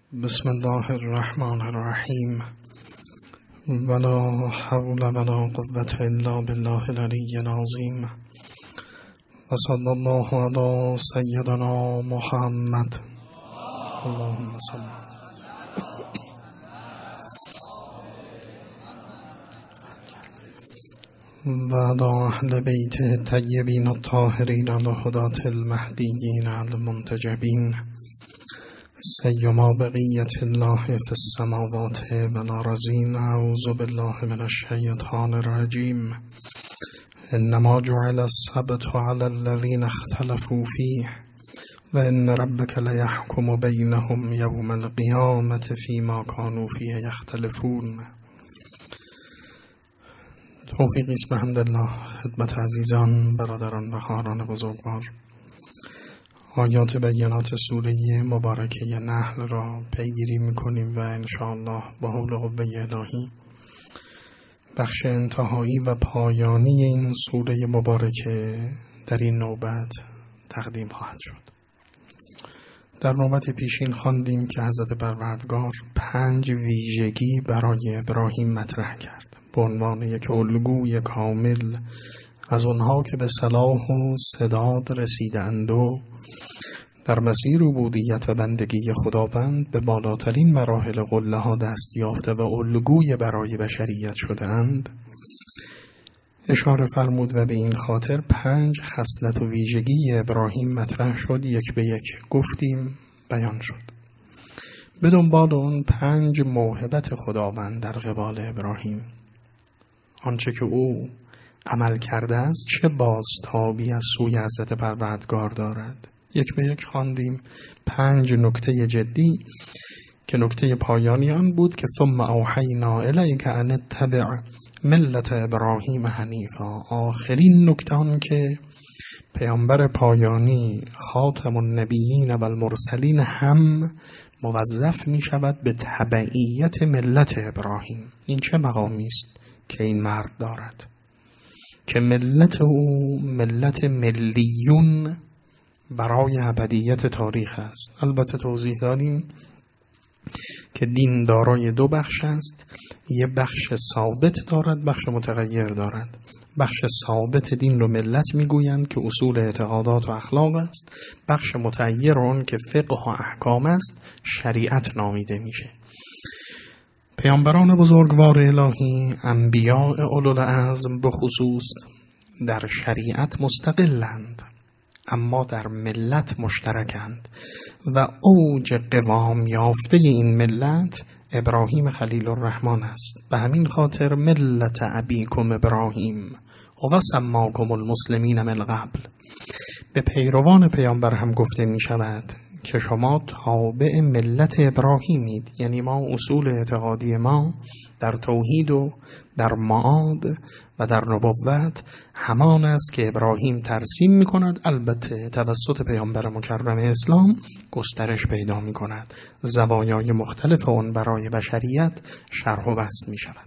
بسم الله الرحمن الرحیم ولا حول ولا قوة الا بالله العلی العظیم و صلی الله علی سیدنا محمد اللهم صل و علی اهل بیته الطیبین الطاهرین الهداة المهدیین المنتجبین سیما بقیت الله فی السماوات والارضین. اعوذ بالله من الشیطان الرجیم. انما جعل السبت علی الذین اختلفوا فیه و ان ربک لیحکم بینهم یوم القیامة فیما کانوا فیه یختلفون. توفیقی است به حمدالله خدمت عزیزان، برادران و خواهران بزرگوار. آیات بینات سوره مبارکه نحل را پیگیری میکنیم و انشاءالله با حول و قوه الهی بخش انتهایی و پایانی این سوره مبارکه در این نوبت تقدیم خواهد شد. در نوبت پیشین خواندیم که حضرت پروردگار 5 ویژگی برای ابراهیم مطرح کرد به عنوان یک الگوی کامل از آنها که به صلاح و سداد رسیدند و در مسیر عبودیت و بندگی خداوند به بالاترین مراحل قله ها دست یافته و الگوی برای بشریت شدند اشاره فرمود و به این خاطر 5 خصلت و ویژگی ابراهیم مطرح شد، یک به یک گفتیم، بیان شد. به دنبال اون 5 موهبت خداوند در قبال ابراهیم، آنچه که او عمل کرده است چه بازتابی از سوی حضرت پروردگار دارد. یک به یک خواندیم 5 نکته جدی که نکته پایانی آن بود که ثم اوحینا الیک ان اتبع ملت ابراهیم حنیفا. آخرین نکته آن که پیامبر پایانی خاتم النبیین و المرسلین هم موظف می شود به تبعیت ملت ابراهیم. این چه مقامی است که این مرد دارد که ملت او ملت ملیون برای ابدیت تاریخ است. البته توضیح دادیم که دین دارای 2 بخش است، یه بخش ثابت دارد، بخش متغیر دارد. بخش ثابت دین رو ملت میگویند که اصول اعتقادات و اخلاق است، بخش متغیر اون که فقه و احکام است شریعت نامیده میشه. پیامبران بزرگوار الهی، انبیاء اولوالعزم به خصوص، در شریعت مستقلند اما در ملت مشترکند و اوج قوام یافته این ملت ابراهیم خلیل الرحمن است. به همین خاطر ملت ابیکم ابراهیم و سماکم المسلمین من قبل. به پیروان پیامبر هم گفته می شود که شما تابع ملت ابراهیمید، یعنی ما اصول اعتقادی ما در توحید و در معاد و در نبوت همان است که ابراهیم ترسیم می کند، البته توسط پیامبر مکرم اسلام گسترش پیدا می کند، زوایای مختلف آن برای بشریت شرح و بسط می شود.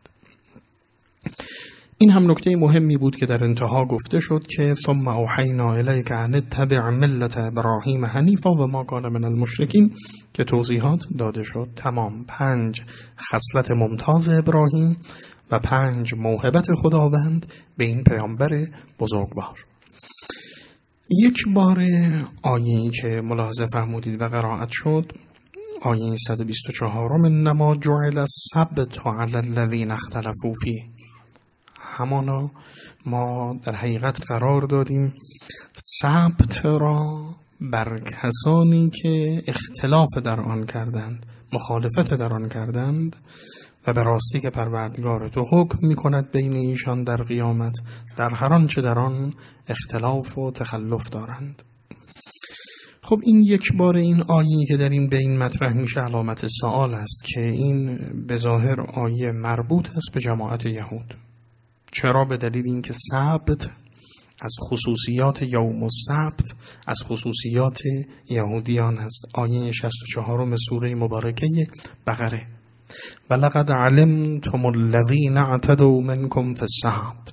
این هم نکته مهمی بود که در انتها گفته شد که ثم اوحینا الیک ان اتبع ملت ابراهیم حنیفا و ما کان من المشرکین که توضیحات داده شد. تمام 5 خصلت ممتاز ابراهیم و 5 موهبت خداوند به این پیامبر بزرگوار. یک بار آیه‌ای که ملاحظه فرمودید و قرائت شد، آیه 124 انما جعل السبت علی الذین اختلفوا فیه. همانا ما در حقیقت قرار دادیم سبت را بر کسانی که اختلاف در آن کردند، مخالفت در آن کردند و به راستی که پروردگار تو حکم می کند بین ایشان در قیامت در هر آنچه در آن اختلاف و تخلف دارند. خب این یک بار این آیه‌ای که در این بین مطرح میشه علامت سوال است که این به ظاهر آیه مربوط است به جماعت یهود. چرا؟ به دلیل اینکه سبت از خصوصیات یوم السبت از خصوصیات یهودیان است. آیه 64 سوره مبارکه بقره ولقد علمتم الذین اعتدوا منکم فی السبت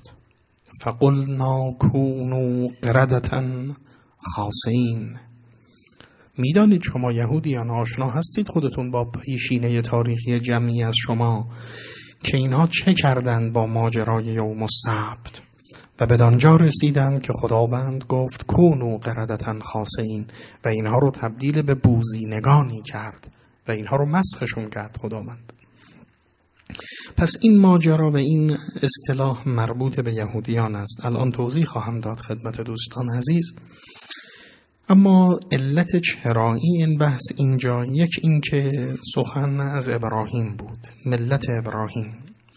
فقلنا كونوا قردة خاسئین. میدانید شما یهودیان آشنا هستید خودتون با پیشینه تاریخی جمعی از شما که اینها چه کردند با ماجرای یوم السبت و بدانجا رسیدند که خداوند گفت کونوا قردة خاسئین و اینها رو تبدیل به بوزینگانی کرد و اینها رو مسخشون کرد خداوند. پس این ماجرا و این اصطلاح مربوط به یهودیان است. الان توضیح خواهم داد خدمت دوستان عزیز. اما علت چرایی این بحث اینجا، یک این که سخن از ابراهیم بود، ملت ابراهیم.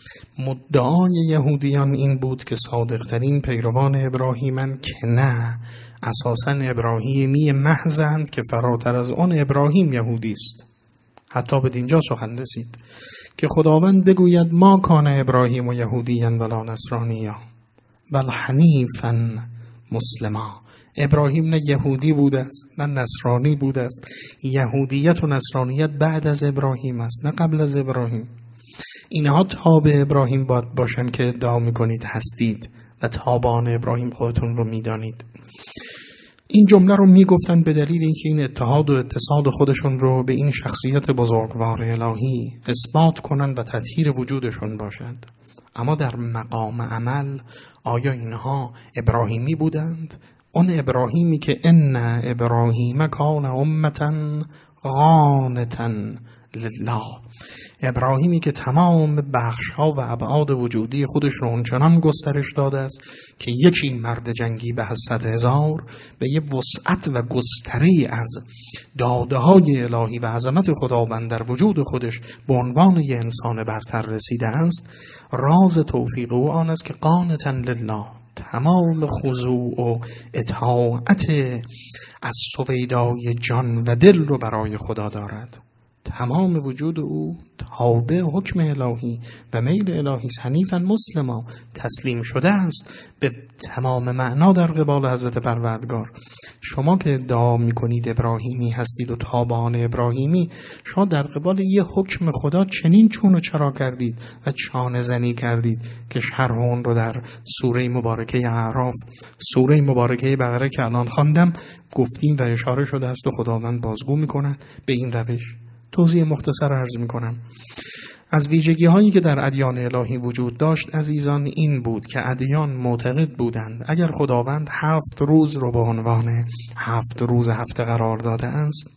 مدعای یهودیان این بود که صادقترین پیروان ابراهیمن که نه، اساساً ابراهیمی محضند که فراتر از آن ابراهیم یهودی است. حتی به اینجا سخن رسید که خداوند بگوید ما کان ابراهیم و یهودیاً ولا نصرانیا بل حنیفاً مسلما. ابراهیم نه یهودی بوده است نه نصرانی بوده است. یهودیت و نصرانیت بعد از ابراهیم است نه قبل از ابراهیم. اینها تابع ابراهیم باید باشن که ادعا میکنید هستید و تابعان ابراهیم خودتون رو میدانید. این جمله رو میگفتن به دلیل اینکه این اتحاد و اتصال خودشون رو به این شخصیت بزرگوار الهی اثبات کنن و تطهیر وجودشون باشد. اما در مقام عمل آیا اینها ابراهیمی بودند؟ اون ابراهیمی که ان ابراهیم کان امة قانتا لله، ابراهیمی که تمام بخش‌ها و ابعاد وجودی خودش رو اونچنان گسترش داده است که یکی مرد جنگی به 100,000 به یه وسعت و گستری از داده‌های الهی و عظمت خداوند در وجود خودش به عنوان یه انسان برتر رسیده است. راز توفیق او آن است که قانتا لله، تمام خضوع و اطاعت از سویدای جان و دل رو برای خدا دارد. تمام وجود او تابع حکم الهی و میل الهی، حنیفاً مسلما، تسلیم شده است به تمام معنا در قبال حضرت پروردگار. شما که ادعا میکنید ابراهیمی هستید و تابعان ابراهیمی، شما در قبال یه حکم خدا چنین چون و چرا کردید و چانه زنی کردید که شرح اون رو در سوره مبارکه اعراف، سوره مبارکه بقره که الان خواندم گفتیم و اشاره شده است و خداوند بازگو میکنه به این روش. توضیح مختصر عرض میکنم. از ویژگی هایی که در ادیان الهی وجود داشت عزیزان این بود که ادیان معتقد بودند اگر خداوند 7 روز رو به عنوان 7 روز هفته قرار داده است،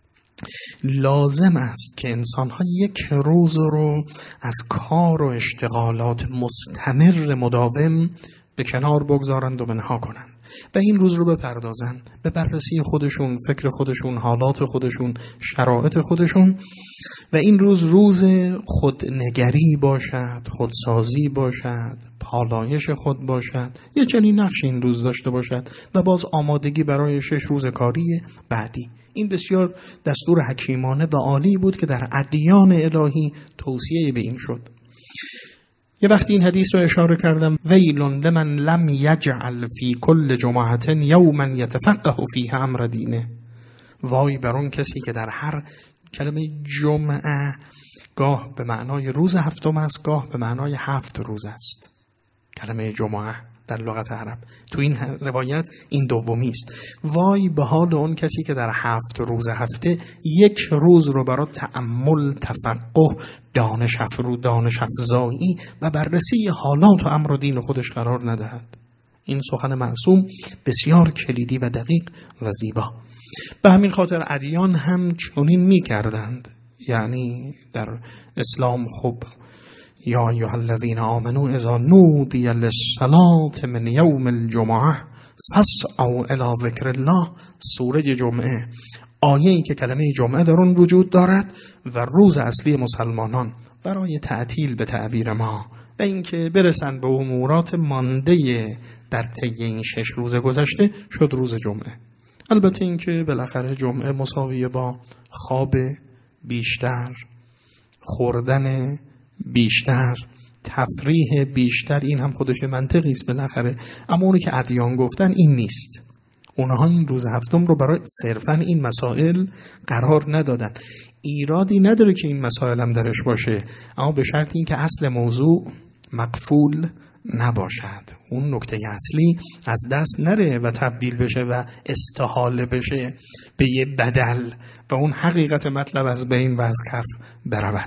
لازم است که انسان ها 1 روز رو از کار و اشتغالات مستمر مداوم به کنار بگذارند و بنها کنند و این روز رو بپردازن به بررسی خودشون، فکر خودشون، حالات خودشون، شرایط خودشون و این روز خودنگری باشد، خودسازی باشد، پالایش خود باشد، یه چنین نقش این روز داشته باشد و باز آمادگی برای 6 روز کاری بعدی. این بسیار دستور حکیمانه و عالی بود که در ادیان الهی توصیه به این شد. یه وقتی این حدیث رو اشاره کردم، ویل لمن لم یجعل فی کل جمعه یوما یتفقه فیه امر دینه. وای بر اون کسی که در هر کلمه جمعه گاه به معنای روز هفتم است، گاه به معنای 7 روز است. کلمه جمعه در لغت عرب تو این روایت این دومی است. وای به حال اون کسی که در 7 روز هفته 1 روز رو برای تأمل، تفقه، دانش افزایی و بررسی حالات و امر و دین خودش قرار ندهد. این سخن معصوم بسیار کلیدی و دقیق و زیبا. به همین خاطر ادیان هم چنین می‌کردند. یعنی در اسلام خب یا ایها الذین آمنوا اذا نودی للصلاة من یوم الجمعه فاسعوا الی ذکر الله، سوره جمعه، آیه‌ای که کلمه جمعه در اون وجود دارد و روز اصلی مسلمانان برای تعطیل به تعبیر ما و اینکه برسن به امورات مانده در طی این 6 روز گذشته شد روز جمعه. البته اینکه بالاخره جمعه مساویه با خواب بیشتر، خوردن بیشتر، تفریح بیشتر، این هم خودش منطقی است بالاخره. اما اونی که ادیان گفتن این نیست. اونها این روز هفتم رو برای صرفاً این مسائل قرار ندادن. ایرادی نداره که این مسائل هم درش باشه، اما به شرط این که اصل موضوع مقفول نباشد. اون نکته اصلی از دست نره و تبدیل بشه و استحاله بشه به یه بدل و اون حقیقت مطلب از بین و از کف برود.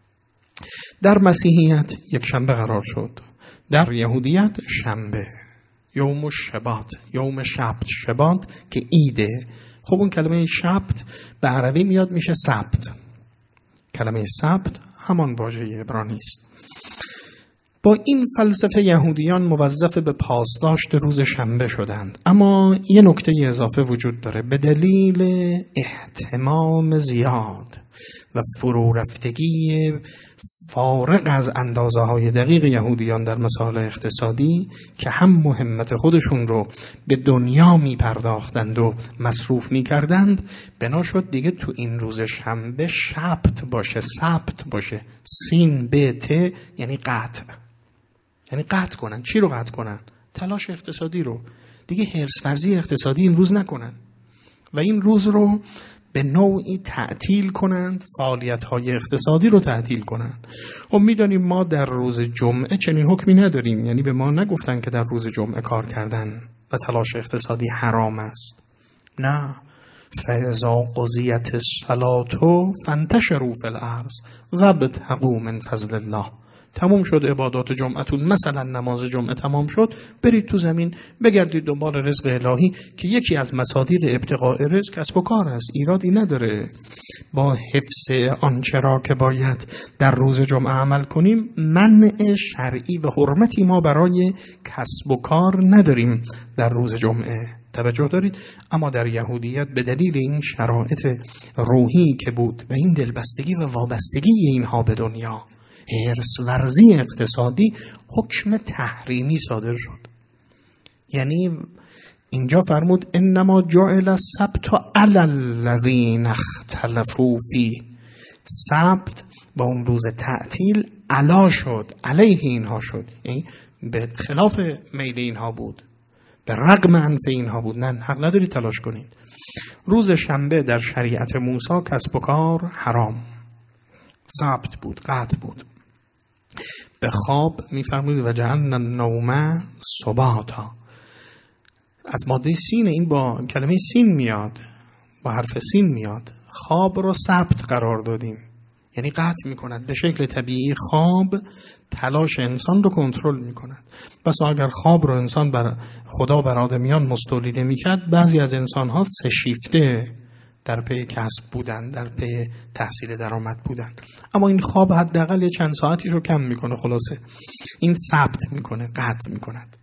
در مسیحیت یک شنبه قرار شد، در یهودیت شنبه، یوم شبات، یوم شبت، شبات که ایده. خب اون کلمه شبت به عربی میاد میشه سبت. کلمه سبت همان واژه عبرانی است. با این فلسفه یهودیان موظف به پاسداشت روز شنبه شدند. اما یه نکته اضافه وجود داره. به دلیل اهتمام زیاد و فرو رفتگی فارغ از اندازه های دقیق یهودیان در مسائل اقتصادی که هم مهمت خودشون رو به دنیا می پرداختند و مصروف می کردند، بنا شد دیگه تو این روز شنبه شبت باشه، سبت باشه. سین به ت یعنی قطع، یعنی قطع کنن. چی رو قطع کنن؟ تلاش اقتصادی رو. دیگه حرص ورزی اقتصادی این روز نکنن و این روز رو به نوعی تعطیل کنند، فعالیت‌های اقتصادی رو تعطیل کنند. و می‌دانیم ما در روز جمعه چنین حکمی نداریم، یعنی به ما نگفتن که در روز جمعه کار کردن و تلاش اقتصادی حرام است. نه، فاذا قضیت الصلاة فانتشروا فی الارض وابتغوا من فضل الله. تمام شد عبادات جمعتون، مثلا نماز جمعه تمام شد، برید تو زمین بگردید دنبال رزق الهی که یکی از مصادیق ابتغاء رزق کسب و کار است. ایرادی نداره. با حفظ آنچه را که باید در روز جمعه عمل کنیم، منع شرعی و حرمتی ما برای کسب و کار نداریم در روز جمعه. توجه دارید؟ اما در یهودیت به دلیل این شرایط روحی که بود و این دلبستگی و وابستگی اینها به دنیا، حرص ورزی اقتصادی، حکم تحریمی صادر شد. یعنی اینجا فرمود انما جعل السبت علی الذین اختلفوا فیه. سبت با اون روز تعطیل علا شد، علیه اینها شد، یعنی به خلاف میل اینها بود، به رغم انف اینها بود. نه، حق نداری تلاش کنید. روز شنبه در شریعت موسی کسب و کار حرام، سبت بود، قطع بود. به خواب میفرمود و جعلنا النوم سباتا. از ماده سین، این با کلمه سین میاد، با حرف سین میاد. خواب رو سبت قرار دادیم، یعنی قطع میکند. به شکل طبیعی خواب تلاش انسان رو کنترل میکند. پس اگر خواب رو انسان بر خدا بر آدمیان مستولیده میکرد، بعضی از انسان ها 3 شیفته در پی کسب بودن، در پی تحصیل درآمد بودن. اما این خواب حداقل چند ساعتی رو کم میکنه. خلاصه این ثبت میکنه، قطع میکند.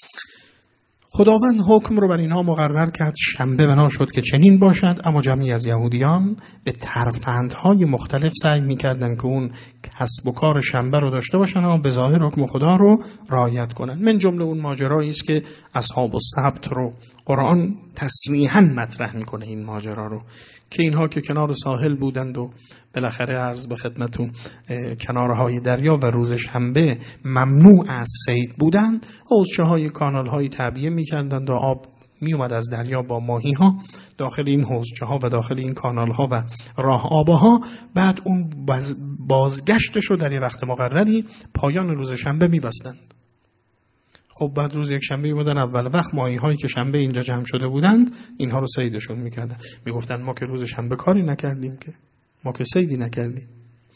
خداوند حکم رو بر اینها مقرر کرد. شنبه بنا شد که چنین باشد. اما جمعی از یهودیان به ترفندهای مختلف سعی میکردن که اون کسب و کار شنبه رو داشته باشن اما به ظاهر حکم خدا رو رعایت کنن. من جمله اون ماجرایی است که اصحاب السبت رو قرآن تصریحاً مطرح میکنه، این ماجرا رو، که اینها که کنار ساحل بودند و بالاخره عرض به خدمتون کنارهای دریا و روز شنبه ممنوع از صید بودند، حوضچه‌های کانال‌های تعبیه می‌کردند و آب میومد از دریا با ماهی‌ها داخل این حوضچه‌ها و داخل این کانال‌ها و راه آب‌ها. بعد اون بازگشتش رو در یه وقت مقرری پایان روز شنبه می‌بستند. خب بعد روز یک شنبه اومدن اول وقت ماهی‌هایی که شنبه اینجا جمع شده بودند اینها رو صیدشون می‌کردن. میگفتن ما که روز شنبه کاری نکردیم، که ما که صیدی نکردیم.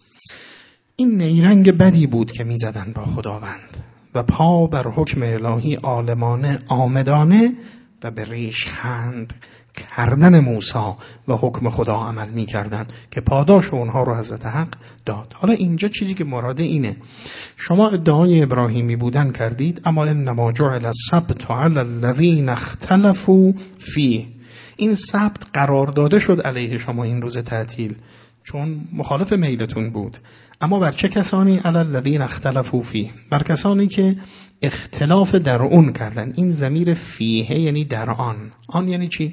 این نیرنگ بدی بود که می‌زدن با خداوند و پا بر حکم الهی عالمانه آمدانه و به ریشخند کردن موسی و حکم خدا عمل می‌کردن که پاداش اونها رو حضرت حق داد. حالا اینجا چیزی که مراد اینه، شما ادعای ابراهیمی بودن کردید، اما انما جعل السبت علی الذین اختلفوا فیه. این سبت قرار داده شد علیه شما این روز تعطیل چون مخالف میلتون بود. اما بر چه کسانی؟ علی الذین اختلفوا فیه، بر کسانی که اختلاف در اون کردن. این ضمیر فیه یعنی در آن. آن یعنی چی؟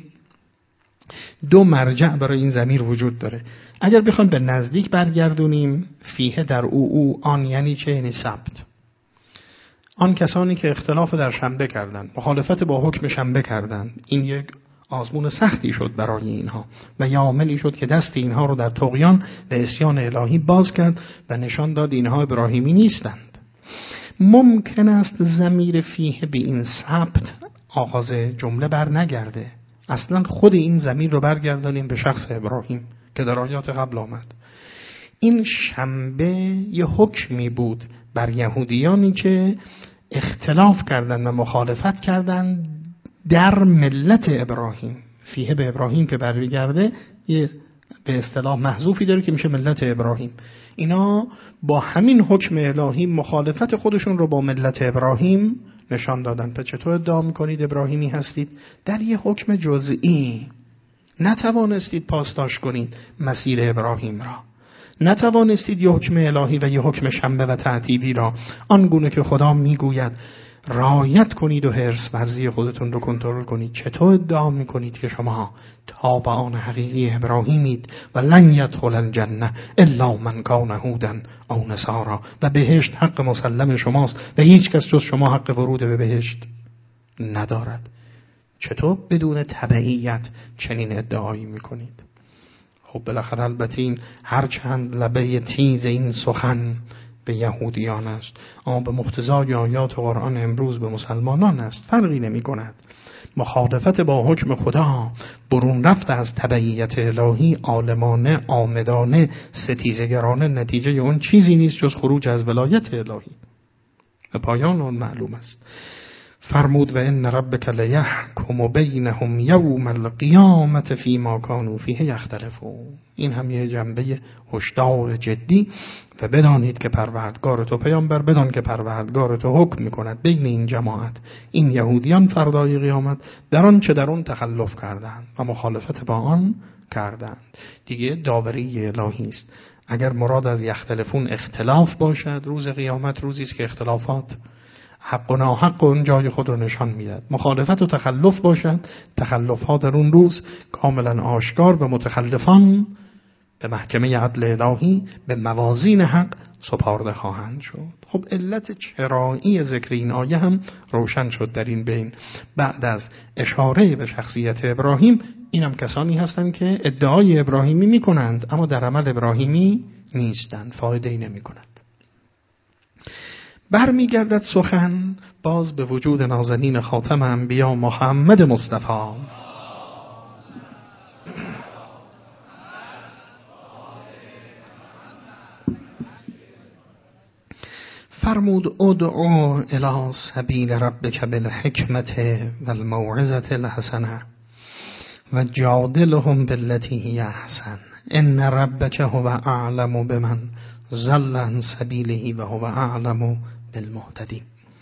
2 مرجع برای این ضمیر وجود داره. اگر بخوایم به نزدیک برگردونیم، فیه در او آن یعنی چه؟ یعنی سبت. آن کسانی که اختلاف در شنبه کردند، مخالفت با حکم شنبه کردند، این یک آزمون سختی شد برای اینها و یه عاملی شد که دست اینها رو در طغیان و عصیان الهی باز کرد و نشان داد اینها ابراهیمی نیستند. ممکن است ضمیر فیه به این ثبت آغاز جمله بر نگرده، اصلا خود این ضمیر رو برگردانیم به شخص ابراهیم که در آیات قبل آمد. این شنبه یه حکمی بود بر یهودیانی که اختلاف کردند و مخالفت کردند در ملت ابراهیم. فیه به ابراهیم که برمیگرده یه به اصطلاح محذوفی داره که میشه ملت ابراهیم. اینا با همین حکم الهی مخالفت خودشون رو با ملت ابراهیم نشان دادن. پس چطور ادعا میکنید ابراهیمی هستید؟ در یه حکم جزئی نتوانستید پاسداشت کنید مسیر ابراهیم را، نتوانستید یه حکم الهی و یه حکم شنبه و تعطیلی را آنگونه که خدا میگوید رعایت کنید و حرص ورزی خودتون رو کنترل کنید. چطور ادعا میکنید که شما تابعان حقیقی ابراهیمید و لن یدخل الجنه الا من کان هودا او نصارا، و بهشت حق مسلم شماست و هیچ کس جز شما حق ورود به بهشت ندارد؟ چطور بدون تبعیت چنین ادعایی میکنید؟ خب بالاخره البته این هرچند لبه تیز این سخن به یهودیان است، اما به مقتضای آیات قرآن امروز به مسلمانان است، فرقی نمی کند. مخالفت با حکم خدا، برون رفت از تبعیت الهی، عالمانه، آمدانه، ستیزگرانه، نتیجه اون چیزی نیست جز خروج از ولایت الهی. به پایان اون معلوم است. فرمود و ان ربک لیحکم بینهم یوم القیامة فیما کانوا فیه یختلفون. این هم یه جنبه هشدار جدی و بدانید که پروردگار تو پیامبر، بدان که پروردگار تو حکم میکند بین این جماعت، این یهودیان فردای قیامت در آن چه در اون تخلف کردند و مخالفت با آن کردند. دیگه داوری الهی است. اگر مراد از یختلفون اختلاف باشد، روز قیامت روزی است که اختلافات حق و ناحق اون جای خود رو نشان میداد. مخالفت و تخلف باشد، تخلف ها در اون روز کاملا آشکار به متخلفان به محکمه عدل الهی به موازین حق سپارده خواهند شد. خب علت چرایی ذکر این آیه هم روشن شد در این بین. بعد از اشاره به شخصیت ابراهیم، اینم کسانی هستند که ادعای ابراهیمی میکنند اما در عمل ابراهیمی نیستند، فایده‌ای نمیکنند. برمیگردد سخن باز به وجود نازنین خاتم انبیا محمد مصطفی. فرمود ادعو الی سبیل ربک بالحکمت والموعظة الحسنه و جادلهم بالتي هی احسن ان ربک هو اعلم بمن ضل عن سبیله و هو اعلم بالمهتدین.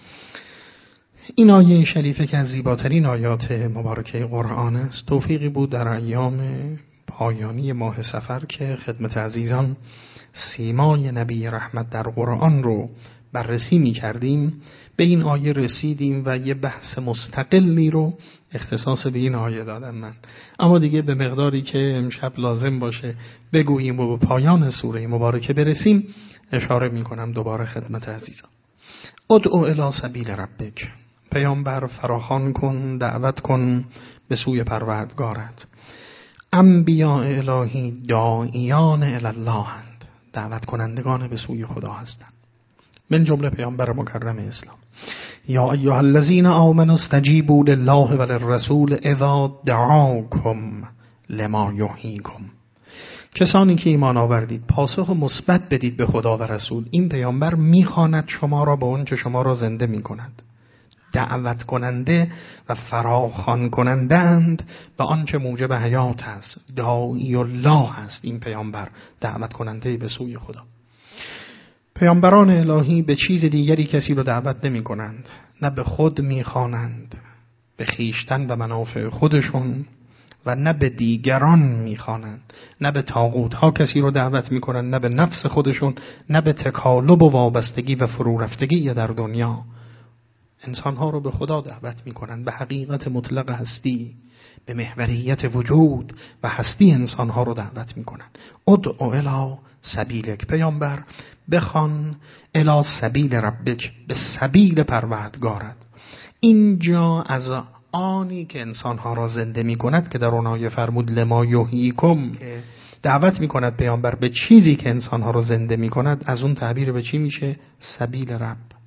این آیه شریفه که از زیباترین آیات مبارکه قرآن است، توفیقی بود در ایام پایانی ماه صفر که خدمت عزیزان سیمای نبی رحمت در قرآن رو بررسی می کردیم. به این آیه رسیدیم و یه بحث مستقلی رو اختصاص به این آیه دادم من، اما دیگه به مقداری که امشب لازم باشه بگوییم و به پایان سوره مبارکه برسیم اشاره می کنم دوباره خدمت عزیزان. ادعو الی سبیل ربک، پیامبر فراخوان کن، دعوت کن به سوی پروردگارت. انبیاء الهی داعیان الی الله هستند، دعوت کنندگان به سوی خدا هستند، من جمله پیامبر مکرم اسلام. یا ایها الذین آمنوا استجیبوا لله و للرسول اذا دعاکم لما یحییکم. کسانی که ایمان آوردید پاسخ مثبت بدید به خدا و رسول. این پیامبر میخواند شما را به اون چه شما را زنده میکند. دعوت کننده و فراخوان کننده اند به آنچه موجب حیات است. داعی الله است این پیامبر، دعوت کننده به سوی خدا. پیامبران الهی به چیز دیگری کسی رو دعوت نمی کنند، نه به خود می خوانند، به خیشتن و منافع خودشون، و نه به دیگران می خوانند، نه به طاغوت ها کسی رو دعوت می کنند، نه به نفس خودشون، نه به تکالب و وابستگی و فرو رفتگی در دنیا. انسان ها رو به خدا دعوت می کنند، به حقیقت مطلق هستی، به محوریت وجود و هستی انسان ها رو دعوت می کنند. ادعو الی سبیلک، پیامبر بخوان الی سبیل ربک، به سبیل پروردگارت. اینجا از آنی که انسان ها را زنده می کند که در اون آیه فرمود لما یحییکم، دعوت می کند پیامبر به چیزی که انسان ها را زنده می کند، از اون تعبیر به چی میشه؟ سبیل رب.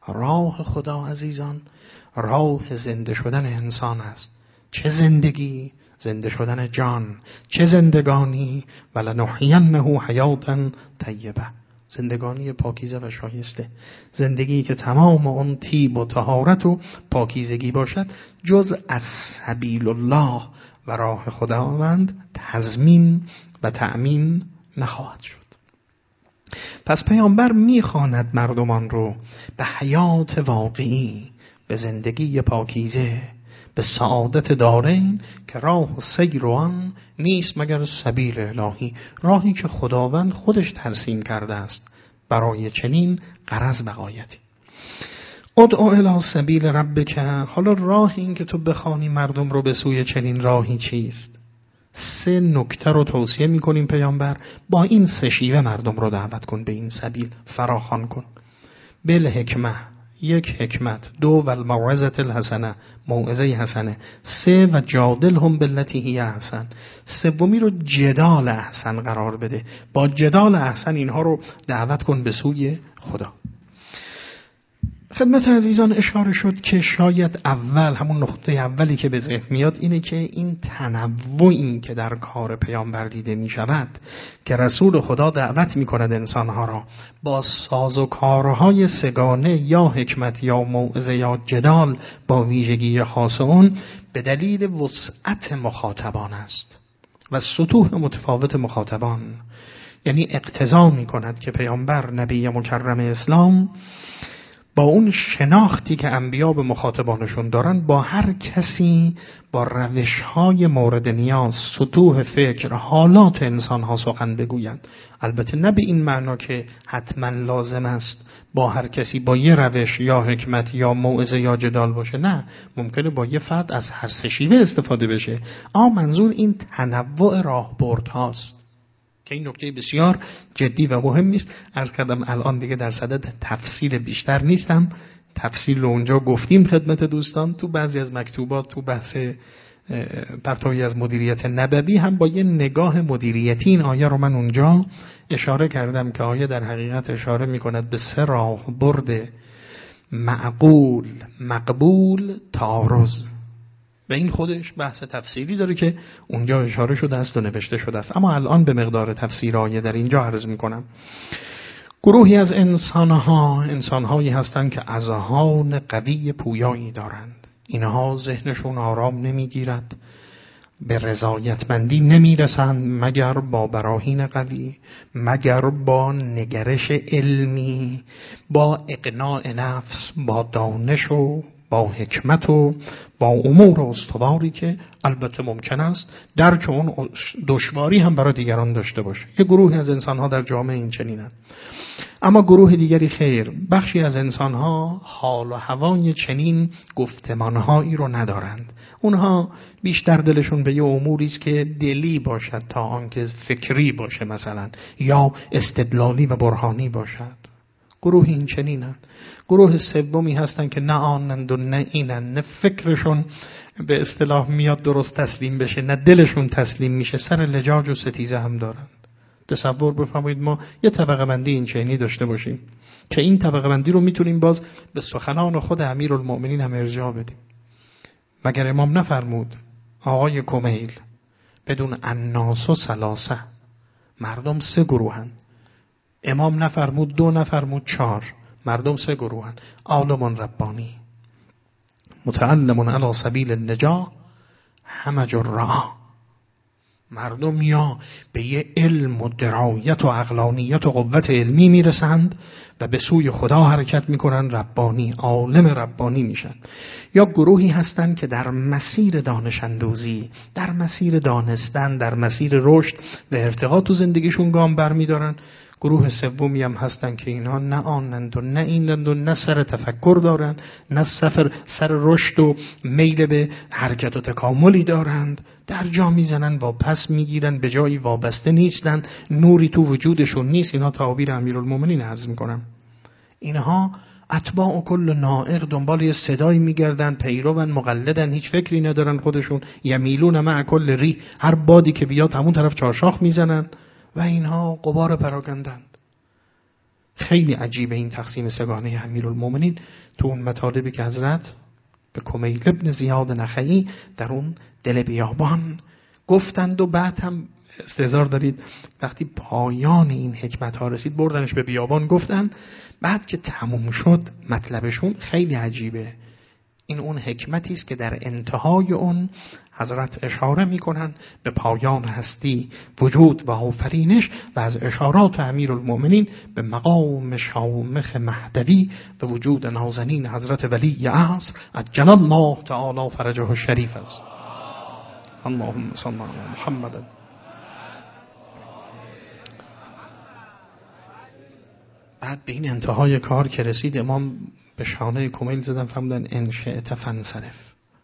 راه خدا عزیزان راه زنده شدن انسان است. چه زندگی؟ زنده شدن جان. چه زندگانی؟ ولنحینه حیاتا طیبه، زندگانی پاکیزه و شایسته، زندگی که تمام اون طیب و طهارت و پاکیزگی باشد، جز از سبیل الله و راه خداوند تضمین و تأمین نخواهد شد. پس پیامبر میخواند مردمان رو به حیات واقعی، به زندگی پاکیزه، به سعادت دارین که راه سیر آن نیست مگر سبیل الهی، راهی که خداوند خودش ترسیم کرده است برای چنین غرض و غایتی. ادعو الی سبیل ربک، حالا راه این که تو بخوانی مردم رو به سوی چنین راهی چیست؟ 3 نکته رو توصیه میکنیم پیامبر، با این 3 شیوه مردم رو دعوت کن به این سبیل، فراخوان کن. بالحکمه، 1 حکمت، 2 والموعظة الحسنه، موعظه حسنه، 3 و جادلهم بالتی هی احسن، 3 رو جدال احسن قرار بده، با جدال احسن اینها رو دعوت کن به سوی خدا. خدمت عزیزان اشاره شد که شاید اول، همون نقطه اولی که به ذهن میاد اینه که این تنوعی که در کار پیامبر دیده می شود که رسول خدا دعوت می کند انسانها را با سازوکارهای سگانه یا حکمت یا موعظه یا جدال با ویژگی خاص اون، به دلیل وسعت مخاطبان است و سطوح متفاوت مخاطبان. یعنی اقتضا می کند که پیامبر نبی مکرم اسلام با اون شناختی که انبیا به مخاطبانشون دارن، با هر کسی با روش‌های مورد نیاز، سطوح فکر، حالات انسان‌ها سخن بگویند. البته نه به این معنا که حتما لازم است با هر کسی با یه روش یا حکمت یا موعظه یا جدال باشه، نه، ممکنه با یه فرد از هر 3 شیوه استفاده بشه. اما منظور این تنوع راهبردهاست که این نکته بسیار جدی و مهم است. عرض کردم الان دیگه در صدد تفصیل بیشتر نیستم، تفصیل رو اونجا گفتیم خدمت دوستان، تو بعضی از مکتوبات، تو بحث پرتوی از مدیریت نبوی هم با یه نگاه مدیریتی این آیه رو من اونجا اشاره کردم که آیه در حقیقت اشاره می‌کند به 3 راهبرد معقول، مقبول، تعارض. و این خودش بحث تفسیری داره که اونجا اشاره شده است و نوشته شده است، اما الان به مقدار تفسیر آیه در اینجا عرض میکنم. گروهی از انسانهایی هستند که اذهان قوی پویایی دارند. اینها ذهنشون آرام نمیگیرد، به رضایتمندی نمیرسند مگر با براهین قوی، مگر با نگرش علمی، با اقناع نفس، با دانش و با حکمت و با امور استواری که البته ممکن است درک اون دشواری هم برای دیگران داشته باشه. یه گروه از انسان‌ها در جامعه این چنینند. اما گروه دیگری خیر، بخشی از انسان‌ها حال و هوای چنین گفتمان‌هایی رو ندارند. اونها بیشتر دلشون به یه اموری است که دلی باشد تا آنکه فکری باشه مثلا، یا استدلالی و برهانی باشد. گروه این چنینند. گروه سومی هستن که نه آنند و نه اینند، نه فکرشون به اصطلاح میاد درست تسلیم بشه، نه دلشون تسلیم میشه، سر لجاج و ستیزه هم دارند. تصور بفرمایید ما یه طبقه بندی این چنینی داشته باشیم که این طبقه بندی رو میتونیم باز به سخنان خود امیرالمؤمنین هم ارجاع بدیم. مگر امام نفرمود آقای کمیل بدون الناس و ثلاثه، مردم 3 گروهند. امام نفرمود 2، نفرمود 4، مردم 3 گروهن. عالم ربانی، متعلم علی سبیل النجاح، همج الرعا. مردم یا به یه علم و درایت و عقلانیت و قوت علمی میرسند و به سوی خدا حرکت میکنن، ربانی، عالم ربانی میشن. یا گروهی هستند که در مسیر دانش اندوزی، در مسیر دانستن، در مسیر رشد و ارتقا تو زندگیشون گام برمیدارن. گروه سومی هم هستن که اینها نه آنند و نه اینند و نه سر تفکر دارن، نه سر رشد و میل به حرکت و تکاملی دارند. در جا میزنن و پس میگیرن، به جایی وابسته نیستن، نوری تو وجودشون نیست. اینها تعابیر امیرالمومنین عرض میکنم. اینها اتباع و کل نائق، دنبال یه صدایی میگردن، پیروان، مقلدن، هیچ فکری ندارن خودشون. یمیلون مع کل ری، هر بادی که بیاد همون طرف چارشاخ میزنن و اینها غبار پراکندند. خیلی عجیبه این تقسیم سگانه امیرالمومنین تو اون مطالبی که حضرت به کمیل ابن زیاد نخعی در اون دل بیابان گفتند و بعد هم استحضار دارید وقتی پایان این حکمت ها رسید بردنش به بیابان گفتند، بعد که تموم شد مطلبشون خیلی عجیبه. این اون حکمتی است که در انتهای اون حضرت اشاره میکنن به پایان هستی، وجود و آفرینش و از اشارات امیرالمومنین به مقام شامخ مهدوی و وجود نازنین حضرت ولی عصر عجل الله تعالی فرجه الشریف است. اللهم صل علی محمد. بعد به این انتهای کار که رسید امام به شانه کمیل زدن فرمودن ان شئت فانصرف.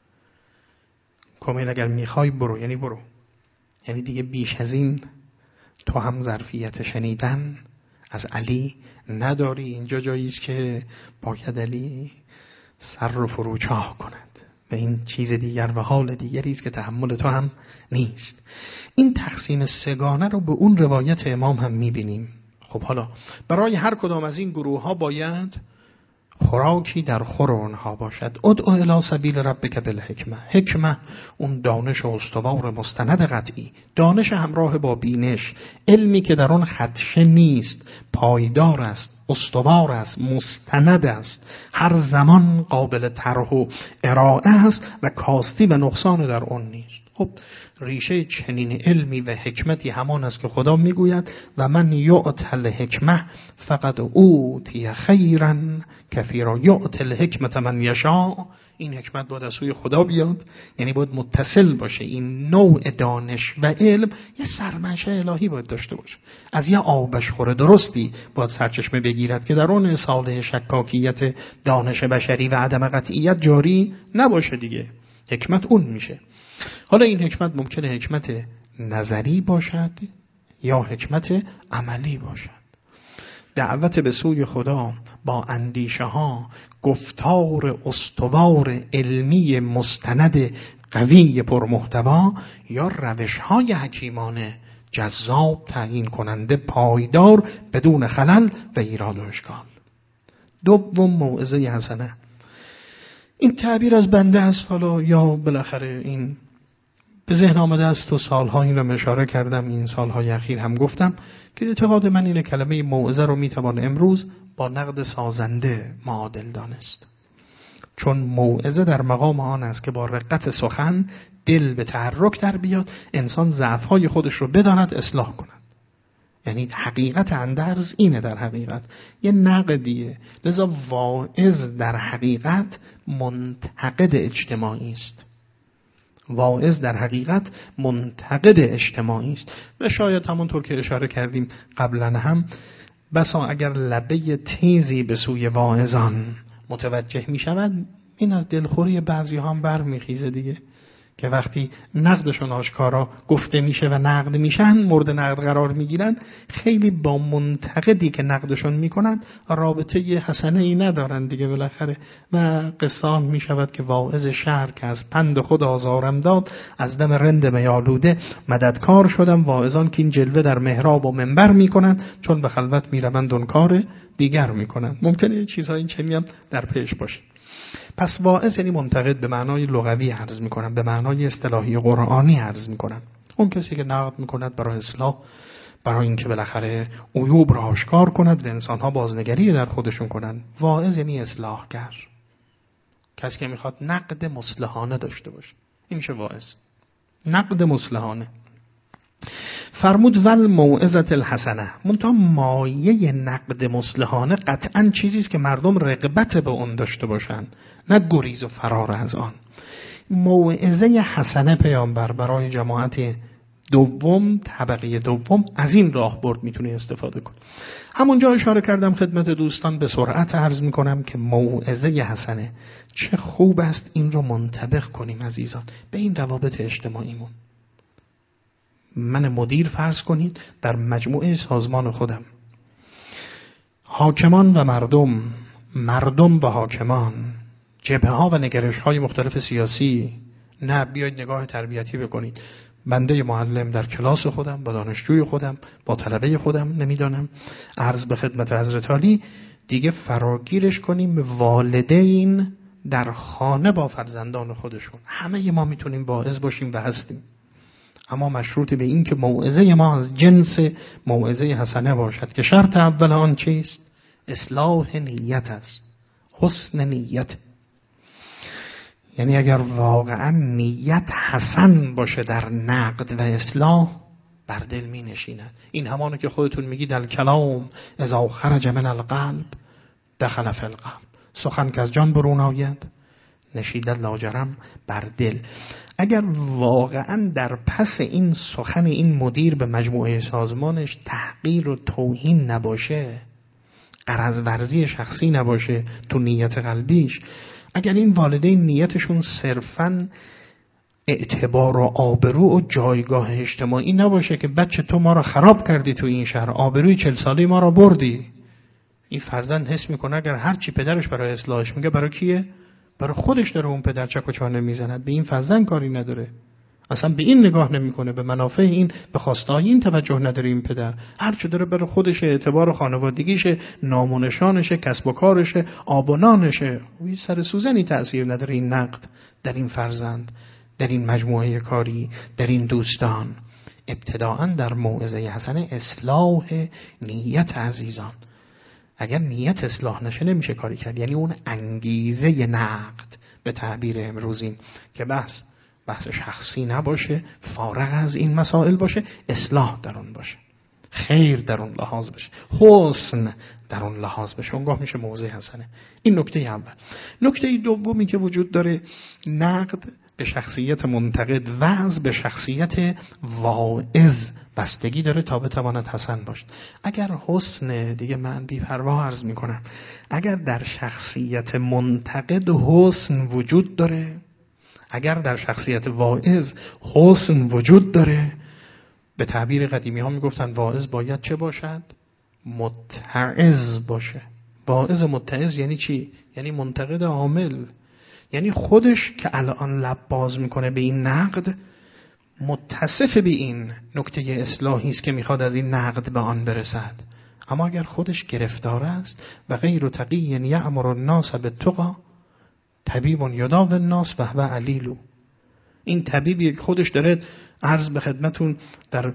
کمیل اگر میخوای برو، یعنی برو، یعنی دیگه بیش از این تو هم ظرفیت شنیدن از علی نداری. اینجا جایی است که باید علی سر رو فروچاه کند و این چیز دیگر و حال دیگری است که تحمل تو هم نیست. این تقسیم سگانه رو به اون روایت امام هم میبینیم. خب حالا برای هر کدام از این گروه ها باید خوراکی در خور اونها باشد. ادعو الی سبیل ربک بالحکمه. حکمه اون دانش استوار مستند قطعی، دانش همراه با بینش، علمی که در اون خدشه نیست، پایدار است، استوار است، مستند است، هر زمان قابل طرح و ارائه است و کاستی و نقصان در اون نیست. خب ریشه چنین علمی و حکمتی همان است که خدا میگوید و من یؤت الحکمه فقد اوتی خیرا کثیرا. یؤت الحکمه من یشاء. این حکمت باید از سوی خدا بیاد، یعنی باید متصل باشه. این نوع دانش و علم یه سرمنشأ الهی باید داشته باشه، از یه آبشخور درستی باید سرچشمه بگیرد که در اون ساله شکاکیت دانش بشری و عدم قطعیت جاری نباشه دیگه. حکمت اون میشه. حالا این حکمت ممکنه حکمت نظری باشد یا حکمت عملی باشد. دعوت به سوی خدا با اندیشه ها، گفتار استوار علمی مستند قوی پرمحتوا یا روش های حکیمانه جذاب، تعیین کننده، پایدار، بدون خلل و ایراد و اشکال. دوم موعظه حسنه. این تعبیر از بنده است حالا یا بالاخره این به ذهن آمده است و سالها این رو اشاره کردم، این سالهای اخیر هم گفتم که اعتقاد من اینه کلمه موعظه رو میتوان امروز با نقد سازنده معادل دانست. چون موعظه در مقام آن است که با رقت سخن دل به تحرک در بیاد، انسان ضعف‌های خودش رو بداند، اصلاح کند. یعنی حقیقت اندرز اینه، در حقیقت یه نقدیه. لذا واعظ در حقیقت منتقد اجتماعی است. واعظ در حقیقت منتقد اجتماعی است و شاید همونطور که اشاره کردیم قبلا هم بسا اگر لبه تیزی به سوی واعظان متوجه می شود، این از دلخوری بعضی ها هم برمیخیزه دیگه، که وقتی نقدشون آشکارا گفته میشه و نقد میشن، مورد نقد قرار میگیرن، خیلی با منتقدی که نقدشون میکنن رابطه حسنه ای ندارن دیگه بالاخره. و قصه میشود که واعظ شهر که از پند خود آزارم داد، از دم رند میالوده مددکار شدم. واعظان که این جلوه در محراب و منبر میکنن، چون به خلوت میروند اون کار دیگر میکنن. ممکنه چیزهای این چنین هم در پیش باشه. پس واعظ یعنی منتقد، به معنای لغوی عرض میکنم، به معنای اصطلاحی قرآنی عرض میکنم. اون کسی که نقد میکند برای اصلاح، برای اینکه بالاخره عیوب را آشکار کند و انسانها بازنگری در خودشون کنند. واعظ یعنی اصلاحگر، کسی که میخواد نقد مصلحانه داشته باشه، این میشه واعظ. نقد مصلحانه. فرمود ول موعظه الحسنه. منتها مایه نقد مصلحانه قطعا چیزی است که مردم رغبت به اون داشته باشن، نه گریز و فرار از آن. موعظه حسنه پیامبر برای جماعت دوم، طبقه دوم، از این راهبرد میتونه استفاده کنه. همونجا اشاره کردم خدمت دوستان، به سرعت عرض میکنم که موعظه حسنه چه خوب است این رو منطبق کنیم عزیزان به این روابط اجتماعیمون. من مدیر فرض کنید در مجموعه سازمان خودم، حاکمان و مردم، مردم و حاکمان، جبهه ها و نگرش های مختلف سیاسی، نه بیاید نگاه تربیتی بکنید. بنده معلم در کلاس خودم، با دانشجوی خودم، با طلبه خودم، نمیدانم، عرض به خدمت حضرت عالی، دیگه فراگیرش کنیم والدین در خانه با فرزندان خودشون. همه ما میتونیم واعظ باشیم و هستیم، اما مشروط به این که موعظه ما از جنس موعظه حسنه باشد که شرط اول آن چیست؟ اصلاح نیت است، حسن نیت. یعنی اگر واقعا نیت حسن باشه در نقد و اصلاح، بر دل می نشیند. این همانو که خودتون میگید الکلام اذا خرج من القلب دخل فی القلب، سخن که از جان برون آید نشیده لاجرم بر دل. اگر واقعا در پس این سخن این مدیر به مجموعه سازمانش تحقیر و توهین نباشه، غرض ورزی شخصی نباشه تو نیت قلبیش، اگر این والدین نیتشون صرفاً اعتبار و آبرو و جایگاه اجتماعی نباشه که بچه تو ما را خراب کردی تو این شهر، آبروی 40 ساله ما را بردی، این فرزند حس میکنه اگر هر چی پدرش برای اصلاحش میگه برای کیه؟ برای خودش داره اون پدر چک و چانه میزند، به این فرزند کاری نداره، اصلا به این نگاه نمیکنه، به منافع این، به خواستهای این توجه نداره. این پدر هر چه داره برای خودش، اعتبار خانوادگیشه، نام و نشانشه، کسب و کارشه، آب و نانشه، این سر سوزنی تأثیر نداره این نقد در این فرزند، در این مجموعه کاری، در این دوستان. ابتداءً در موعظه حسنه اصلاح نیت عزیزان. اگر نیت اصلاح نشه نمیشه کاری کرد. یعنی اون انگیزه نقد به تعبیر امروزین که بحث شخصی نباشه، فارغ از این مسائل باشه، اصلاح در اون باشه، خیر در اون لحاظ بشه، حسن در اون لحاظ بشه، اونگاه میشه موعظه حسنه. این نکته اول. نکته دومی که وجود داره، نقد به شخصیت منتقد، وعظ به شخصیت واعظ بستگی داره تا بتواند حسن باشد. اگر حسن، دیگه من بی‌پروا عرض میکنم، اگر در شخصیت منتقد حسن وجود داره، اگر در شخصیت واعظ حسن وجود داره، به تعبیر قدیمی ها میگفتن واعظ باید چه باشد؟ متعظ باشه. واعظ متعظ یعنی چی؟ یعنی منتقد عامل، یعنی خودش که الان لب باز میکنه به این نقد، متصف به این نکته اصلاحی است که میخواد از این نقد به آن برسد. اما اگر خودش گرفتار است و غیر تقی یأمر الناس بالتقی طبیب یداوی الناس و هو علیل، این طبیبی که خودش داره عرض به خدمتون در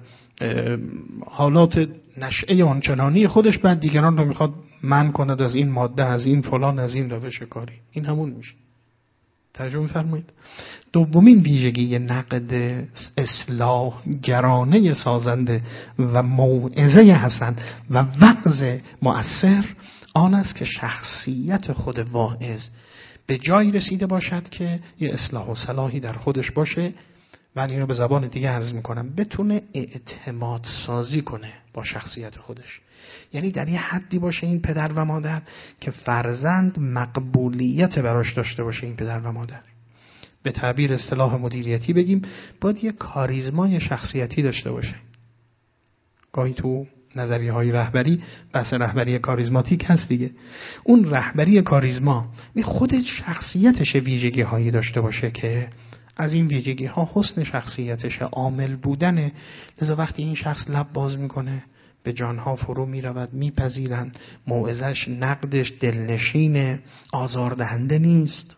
حالات نشأه آنچنانی خودش، بعد دیگران رو میخواد منع کند از این ماده، از این فلان، از این روش کاری. این همون میشه. ترجمه فرمایید. دومین ویژگی نقد اصلاح گرانه سازنده و موعظه حسن و وعظ مؤثر آن است که شخصیت خود واعظ به جایی رسیده باشد که یه اصلاح و صلاحی در خودش باشه. من اینو به زبان دیگه عرض میکنم، بتونه اعتماد سازی کنه با شخصیت خودش. یعنی در یه حدی باشه این پدر و مادر که فرزند مقبولیت براش داشته باشه. این پدر و مادر به تعبیر اصطلاح مدیریتی بگیم، باید یه کاریزمای شخصیتی داشته باشه. گاهی تو نظریه‌های رهبری بحث رهبری کاریزماتیک هست دیگه. اون رهبری کاریزما خودت شخصیتش ویژگی‌هایی داشته باشه که از این ویژگی‌ها حسن شخصیتش عامل بودنه. لذا وقتی این شخص لب باز میکنه به جانها فرو میرود، میپذیرن، موعظش، نقدش دلنشین، آزاردهنده نیست.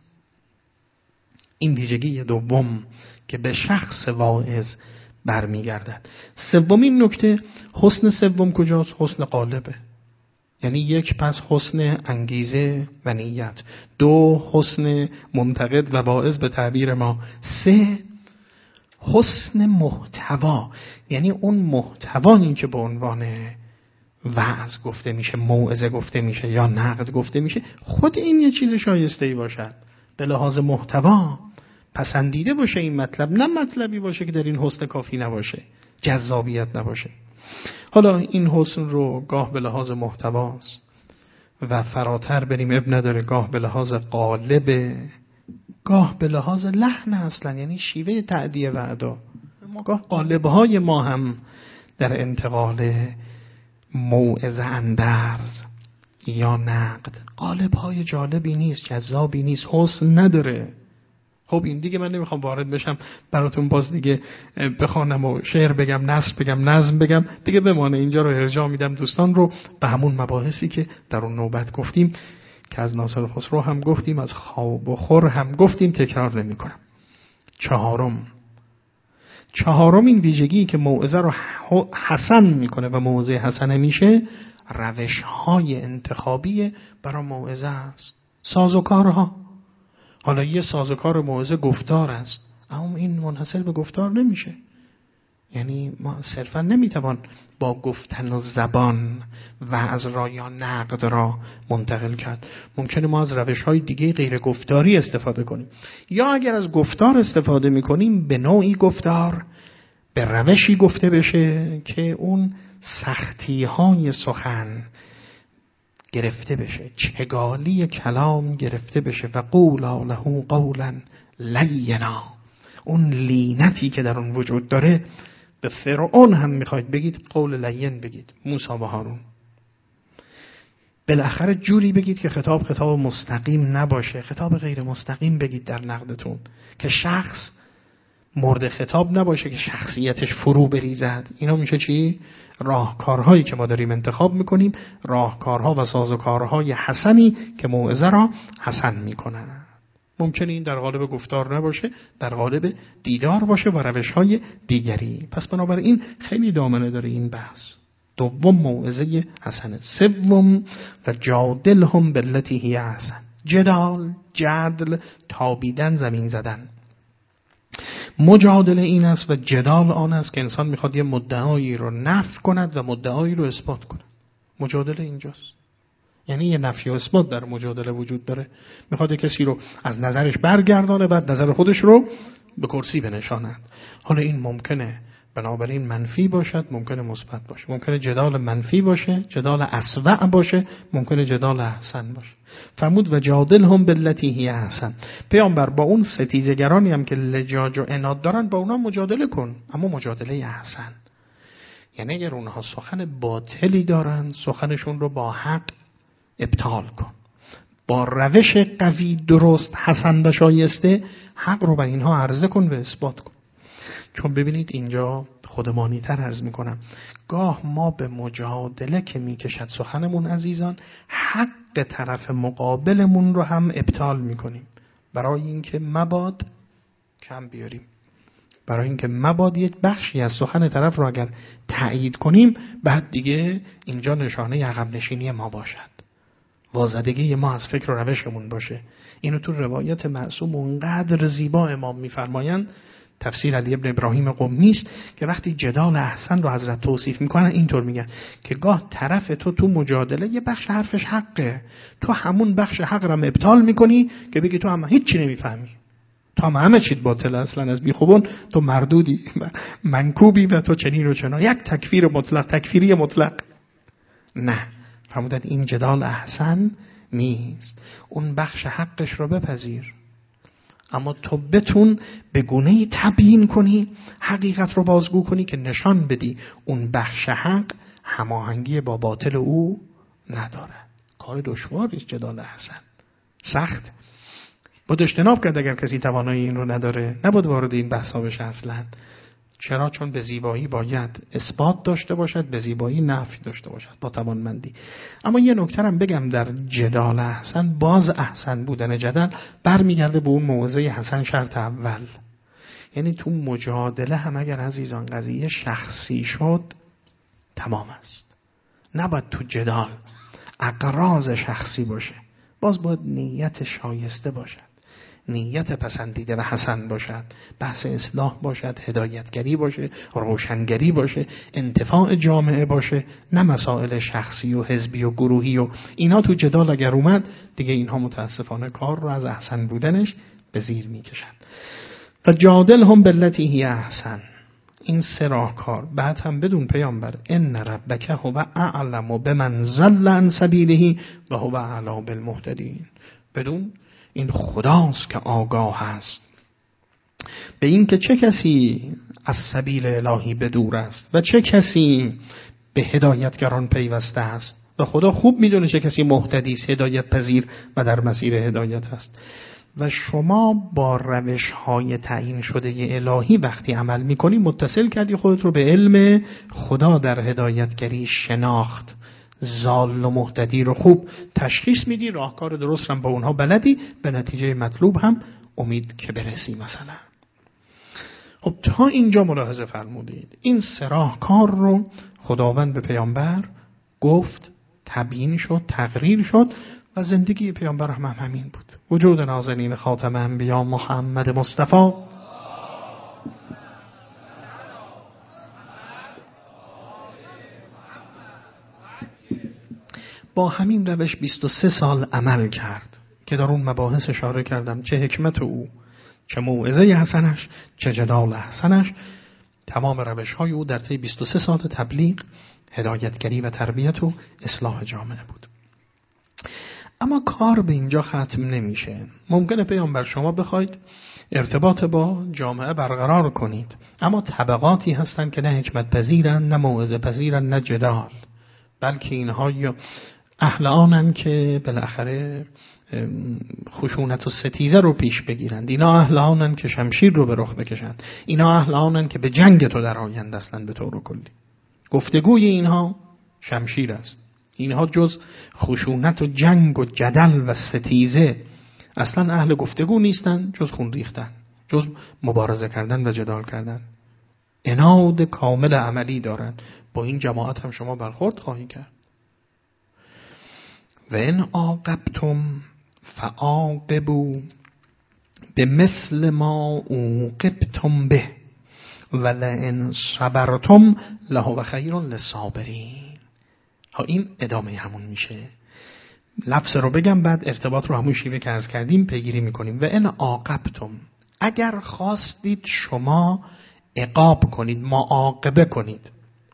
این ویژگی دوم که به شخص واعظ برمیگردد. سومین نکته، حسن سوم کجاست؟ حسن قالبه. یعنی یک، پس حسن انگیزه و نیت، دو، حسن منتقد و واعظ به تعبیر ما، سه، حسن محتوا. یعنی اون محتوایی که به عنوان وعظ گفته میشه، موعظه گفته میشه یا نقد گفته میشه، خود این یه چیز شایسته‌ای باشد، به لحاظ محتوا پسندیده باشه این مطلب، نه مطلبی باشه که در این حسن کافی نباشه، جذابیت نباشه. حالا این حسن رو گاه به لحاظ محتواست و فراتر بریم اب نداره، گاه به لحاظ قالب، گاه به لحاظ لحن اصلا، یعنی شیوه تأدیه و ادا. گاه قالب‌های ما هم در انتقال موعظه اندرز یا نقد قالب‌های جالبی نیست، جذابی نیست، حسن نداره. خب این دیگه من نمیخوام وارد بشم براتون باز دیگه بخوانم و شعر بگم، نثر بگم، نظم بگم، دیگه بمانه. اینجا رو ارجاع میدم دوستان رو به همون مباحثی که در اون نوبت گفتیم، که از ناصر خسرو هم گفتیم، از خواب و خور هم گفتیم، تکرار نمی کنم. چهارم این ویژگی که موعظه رو حسن میکنه و موعظه حسنه میشه، روش‌های انتخابی برای موعظه است. سازوکارها. حالا یه سازوکار موعظه گفتار است، اما این منحصر به گفتار نمیشه. یعنی ما صرفا نمیتوان با گفتن و زبان وعظ را یا نقد را منتقل کرد. ممکنه ما از روش‌های دیگه غیر گفتاری استفاده کنیم، یا اگر از گفتار استفاده میکنیم به نوعی گفتار، به روشی گفته بشه که اون سختی‌های سخن گرفته بشه، چگالی کلام گرفته بشه. و قولا له قولا لینا، اون لینتی که در اون وجود داره. به فرعون هم میخواید بگید قول لین بگید، موسی و هارون. بالاخره جوری بگید که خطاب مستقیم نباشه، خطاب غیر مستقیم بگید در نقدتون، که شخص مورد خطاب نباشه، که شخصیتش فرو بریزد. اینا میشه چی؟ راهکارهایی که ما داریم انتخاب میکنیم، راهکارها و سازوکارهای حسنی که موعظه را حسن میکنن. ممکنه این در قالب گفتار نباشه، در قالب دیدار باشه و روش‌های دیگری. پس بنابراین خیلی دامنه داره این بحث. دوم موعظه حسنه. سوم و جادلهم بالتی هی احسن. جدل، تابیدن، زمین زدن. مجادله این است و جدال آن است که انسان میخواد یه مدعایی رو نفی کند و مدعایی رو اثبات کند. مجادله اینجاست. یعنی یه نفی و اثبات در مجادله وجود داره. میخواد کسی رو از نظرش برگردانه، بعد نظر خودش رو به کرسی بنشاند. حالا این ممکنه بنابراین منفی باشد، ممکنه مثبت باشه، ممکنه جدال منفی باشه، جدال اسوأ باشه، ممکنه جدال احسن باشه. فرمود و جادلهم بالتی هی احسن. پیامبر با اون ستیزگرانی هم که لجاج و عناد دارن با اونا مجادله کن، اما مجادله احسن. یعنی اگر اونها سخن باطلی دارن، سخنشون رو با حق ابطال کن، با روش قوی، درست، حسن و شایسته حق رو بر اینها عرضه کن و اثبات کن. چون ببینید اینجا خودمانی تر عرض میکنم، گاه ما به مجادله که میکشد سخنمون عزیزان، حق طرف مقابلمون رو هم ابطال میکنیم، برای اینکه مباد کم بیاریم، برای اینکه مباد یک بخشی از سخن طرف رو اگر تأیید کنیم، بعد دیگه اینجا نشانه عقب نشینی ما باشد، وازدگی ما از فکر و روشمون باشه. اینو تو روایت معصوم اونقدر زیبا امام میفرمایند، تفسیر علی ابن ابراهیم قمی است، که وقتی جدال احسن رو حضرت توصیف میکنن اینطور میگن که گاه طرف تو مجادله یه بخش حرفش حقه، تو همون بخش حق رو ابطال میکنی که بگی تو هم هیچ چی نمیفهمی، تو هم همه چیت باطل، اصلا از بیخوبون تو مردودی منکوبی و تو چنین و چنان. یک تکفیر مطلق، تکفیری مطلق. نه، فرمودن این جدال احسن نیست. اون بخش حقش رو بپذیر، اما تو بتون به گونه‌ای تبیین کنی، حقیقت رو بازگو کنی که نشان بدی اون بخش حق هماهنگی با باطل او نداره. کار دشواری است جدال احسن، سخت. باید اجتناب کرد اگر کسی توانایی این رو نداره، نباید وارد این بحثا بشه اصلا. چرا؟ چون به زیبایی باید اثبات داشته باشد، به زیبایی نفی داشته باشد، با توانمندی. اما یه نکته هم بگم در جدال احسن، باز احسن بودن جدل برمیگرده به اون موعظه حسن شرط اول. یعنی تو مجادله هم اگر عزیزان قضیه شخصی شد تمام است، نباید تو جدال اغراض شخصی باشه، باز باید نیت شایسته باشد، نیت پسندیده و حسن باشد، بحث اصلاح باشد، هدایتگری باشه، روشنگری باشه، انتفاع جامعه باشه، نه مسائل شخصی و حزبی و گروهی و اینا تو جدال اگر اومد دیگه اینها متاسفانه کار رو از احسن بودنش به زیر میکشن. و جادلهم بالتی هی احسن. این سه راهکار. بعد هم بدون پیامبر ان ربک هو اعلم بمن ضل عن سبیله و هو اعلم بالمهتدین. بدون این خداست که آگاه است به این که چه کسی از سبیل الهی به دور است و چه کسی به هدایتگران پیوسته است، و خدا خوب میدونه چه کسی مهتدی است، هدایت پذیر و در مسیر هدایت است. و شما با روش‌های تعیین شده الهی وقتی عمل می‌کنی متصل کردی خودت رو به علم خدا در هدایتگری، شناخت ضال و مهتدی رو خوب تشخیص میدی، راهکار درست هم با اونها بلدی، به نتیجه مطلوب هم امید که برسی. مثلا خب تا اینجا ملاحظه فرمودید این سه راهکار رو خداوند به پیامبر گفت، تبیین شد، تقریر شد و زندگی پیامبر هم همین بود. وجود نازنین خاتم انبیا محمد مصطفی با همین روش 23 سال عمل کرد که در اون مباحث اشاره کردم، چه حکمت او، چه موعظه حسنش، چه جدال حسنش. تمام روش‌های او در طی 23 سال تبلیغ، هدایتگری و تربیت و اصلاح جامعه بود. اما کار به اینجا ختم نمیشه. ممکنه پیامبر شما بخواید ارتباط با جامعه برقرار کنید، اما طبقاتی هستن که نه حکمت پذیرن، نه موعظه پذیرن، نه جدال، بلکه اینها یا اهل آنن که بالاخره خشونت و ستیزه رو پیش بگیرند. اینا اهل آنن که شمشیر رو به رخ بکشند. اینا اهل آنن که به جنگ تو در آیند اصلا به طور کلی. گفتگوی اینها شمشیر است. اینها جز خشونت و جنگ و جدل و ستیزه اصلا اهل گفتگو نیستن، جز خون ریختن، جز مبارزه کردن و جدال کردن. عناد کامل عملی دارن. با این جماعت هم شما برخورد خواهی کرد. و ان عاقبتم فعاقبوا بمثل ما عوقبتم به ولئن صبرتم لهو خیر للصابرین. این ادامه همون میشه. لفظ رو بگم بعد ارتباط رو همون شیوه که عرض کردیم پیگیری میکنیم. و ان عاقبتم، اگر خواستید شما عقاب کنید، معاقبه کنید.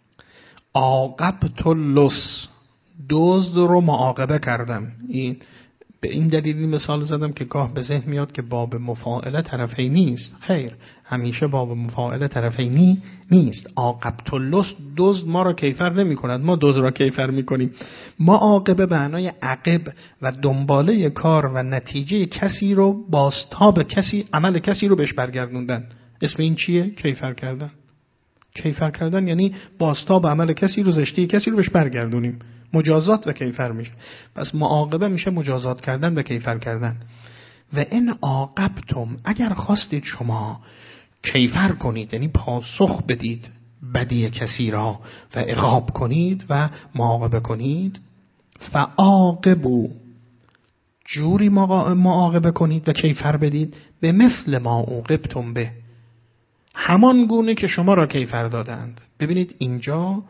عاقبت اللص، دزد رو معاقبه کردم. این به این دلیل مثال زدم که گاه به ذهن میاد که باب مفاعله طرفینی نیست. خیر، همیشه باب مفاعله طرفینی نیست. عاقبت اللص، دزد ما را کیفر نمی کند، ما دزد را کیفر می کنیم. معاقبه به معنای عقب و دنباله کار و نتیجه کسی رو، بازتاب کسی، عمل کسی رو بهش برگردوندن. اسم این چیه؟ کیفر کردن. کیفر کردن یعنی بازتاب عمل کسی رو، زشتی کسی رو بهش برگردونیم. مجازات و کیفر میشه. پس معاقبه میشه مجازات کردن و کیفر کردن. و ان عاقبتم، اگر خواستید شما کیفر کنید، یعنی پاسخ بدید بدی کسی را و عقاب کنید و معاقبه کنید، فعاقبوا، جوری معاقبه کنید و کیفر بدید، به مثل ما عوقبتم به، همان گونه که شما را کیفر دادند. ببینید اینجا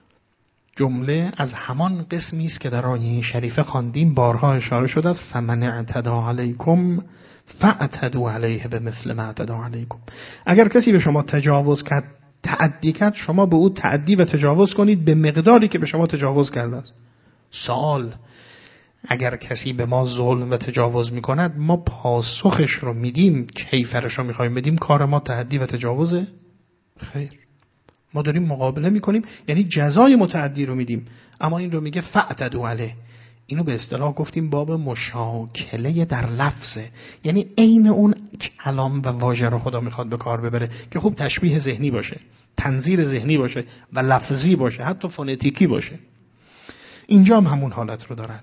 جمله از همان قسمی است که در آیه شریفه خواندیم، بارها اشاره شده است. فمن اعتدی علیکم فاعتدوا علیه بمثل ما اعتدی علیکم. اگر کسی به شما تجاوز کرد، تعدی کرد، شما به او تعدی و تجاوز کنید به مقداری که به شما تجاوز کرده است. سوال: اگر کسی به ما ظلم و تجاوز میکند، ما پاسخش رو میدیم، کیفرش رو میخوایم بدیم، کار ما تعدی و تجاوزه؟ خیر، ما داریم مقابله میکنیم، یعنی جزای متعدی رو میدیم. اما این رو میگه فاعتدوا علیه. اینو به اصطلاح گفتیم باب مشاکله در لفظه، یعنی عین اون کلام و واژه رو خدا میخواد به کار ببره که خوب تشبیه ذهنی باشه، تنظیر ذهنی باشه و لفظی باشه، حتی فونتیکی باشه. اینجا هم همون حالت رو دارد.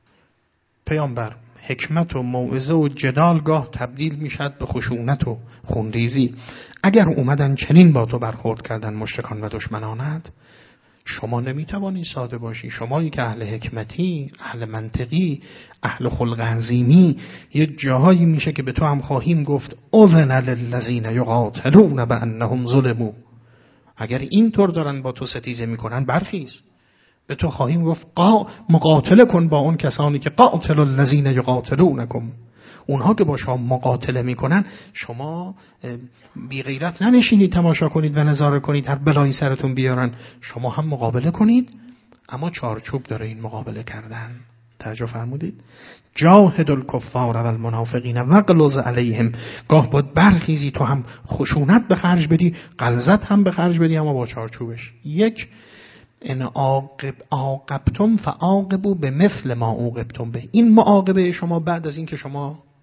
پیامبر حکمت و موعظه و جدال گاه تبدیل میشد به خشونت و خونریزی. اگر اومدن چنین با تو برخورد کردن مشرکان و دشمنانت، شما نمیتوانی ساده باشی. شمایی که اهل حکمتی، اهل منطقی، اهل خلق عظیمی، یه جاهایی میشه که به تو هم خواهیم گفت اذن للذین یقاتلون بانهم ظلموا. اگر اینطور دارن با تو ستیزه میکنن، برخیز. به تو خواهیم گفت مقاتله کن با اون کسانی که قاتل الذین یقاتلونکم. اونها که با شما مقاتله میکنن، شما بی غیرت ننشینید تماشا کنید و نظاره کنید هر بلایی سرتون بیارن. شما هم مقابله کنید، اما چارچوب داره این مقابله کردن. توجه فرمودید؟ جاهد الکفار و المنافقین واغلظ علیهم. گاه باید برخیزی تو هم خشونت به خرج بدی، غلظت هم به خرج بدی، اما با چارچوبش. یک، ان عاقبتم فعاقبوا بمثل ما عوقبتم به. این معاقبه شما بعد از این که شما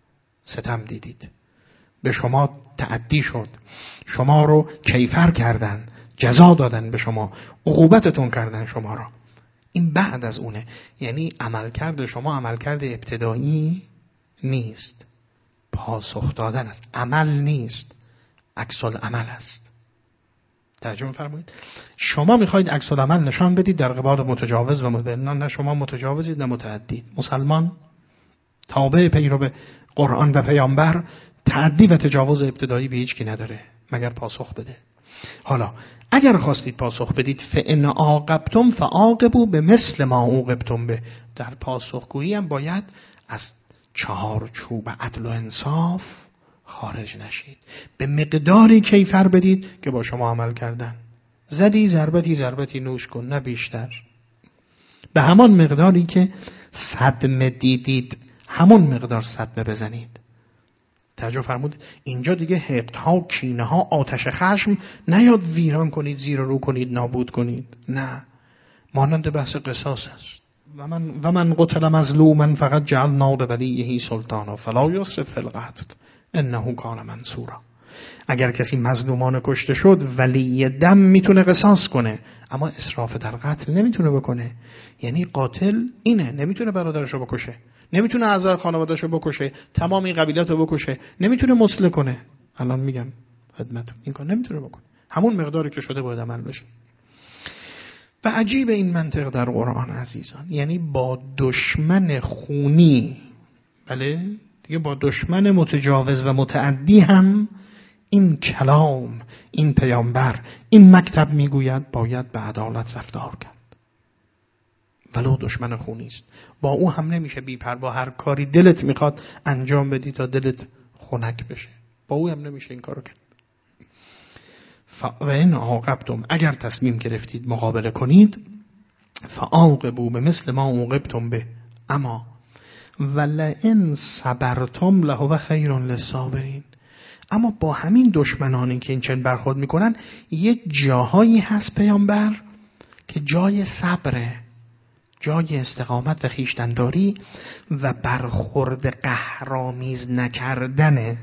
ستم دیدید، به شما تعدی شد، شما رو کیفر کردن، جزا دادن به شما، عقوبتتون کردن شما را. این بعد از اونه. یعنی عملکرد شما عملکرد ابتدایی نیست، پاسخ دادن است، عمل نیست، عکس العمل است. ترجمه فرمایید. شما میخواید عکس العمل نشان بدید در قبال متجاوز و نه شما متجاوزید نه متعدید. مسلمان تابع پیرو قرآن و پیامبر تعدی و تجاوز ابتدایی به هیچ کی نداره مگر پاسخ بده. حالا اگر خواستید پاسخ بدید فإن عاقبتم فعاقبوا بمثل ما عوقبتم به، در پاسخگویی هم باید از چارچوب عدل و انصاف خارج نشید، به مقداری کیفر بدید که با شما عمل کردن. زدی ضربتی نوش کن، نه بیشتر. به همان مقداری که صدمه دیدید همون مقدار صدمه بزنید. توجه فرمود. اینجا دیگه حقدها، کینه ها، آتش خشم نیاد ویران کنید، زیر رو کنید، نابود کنید. نه، مانند بحث قصاص است. و من قتل مظلوما فقط جعلنا لولیه سلطانا فلا یسرف فی القتل انه کان منصورا. اگر کسی مظلومان کشته شد، ولی دم میتونه قصاص کنه، اما اسراف در قتل نمیتونه بکنه. یعنی قاتل اینه، نمیتونه برادرشو بکشه، نمیتونه اعضای خانواده‌شو بکشه، تمام این قبیله‌تو بکشه، نمیتونه مسله کنه. الان میگم خدمتتون این کار نمیتونه بکنه. همون مقداری که شده باید عمل بشه. و عجیب این منطق در قرآن عزیزان، یعنی با دشمن خونی، بله دیگه با دشمن متجاوز و متعدی هم این کلام، این پیامبر، این مکتب میگوید باید به عدالت رفتار کرد، ولو دشمن خونی است. با او هم نمیشه بی‌پروا هر کاری دلت میخواد انجام بدی تا دلت خنک بشه، با او هم نمیشه این کارو کرد. و ان عاقبتم، اگر تصمیم گرفتید مقابله کنید، فعاقبوا بمثل ما عوقبتم به، اما ولئن صبرتم لهو خیر للصابرین. اما با همین دشمنانی که این چنین برخورد میکنن، یه جاهایی هست پیامبر که جای صبره، جای استقامت و خویشتن‌داری و برخورد قهرآمیز نکردنه.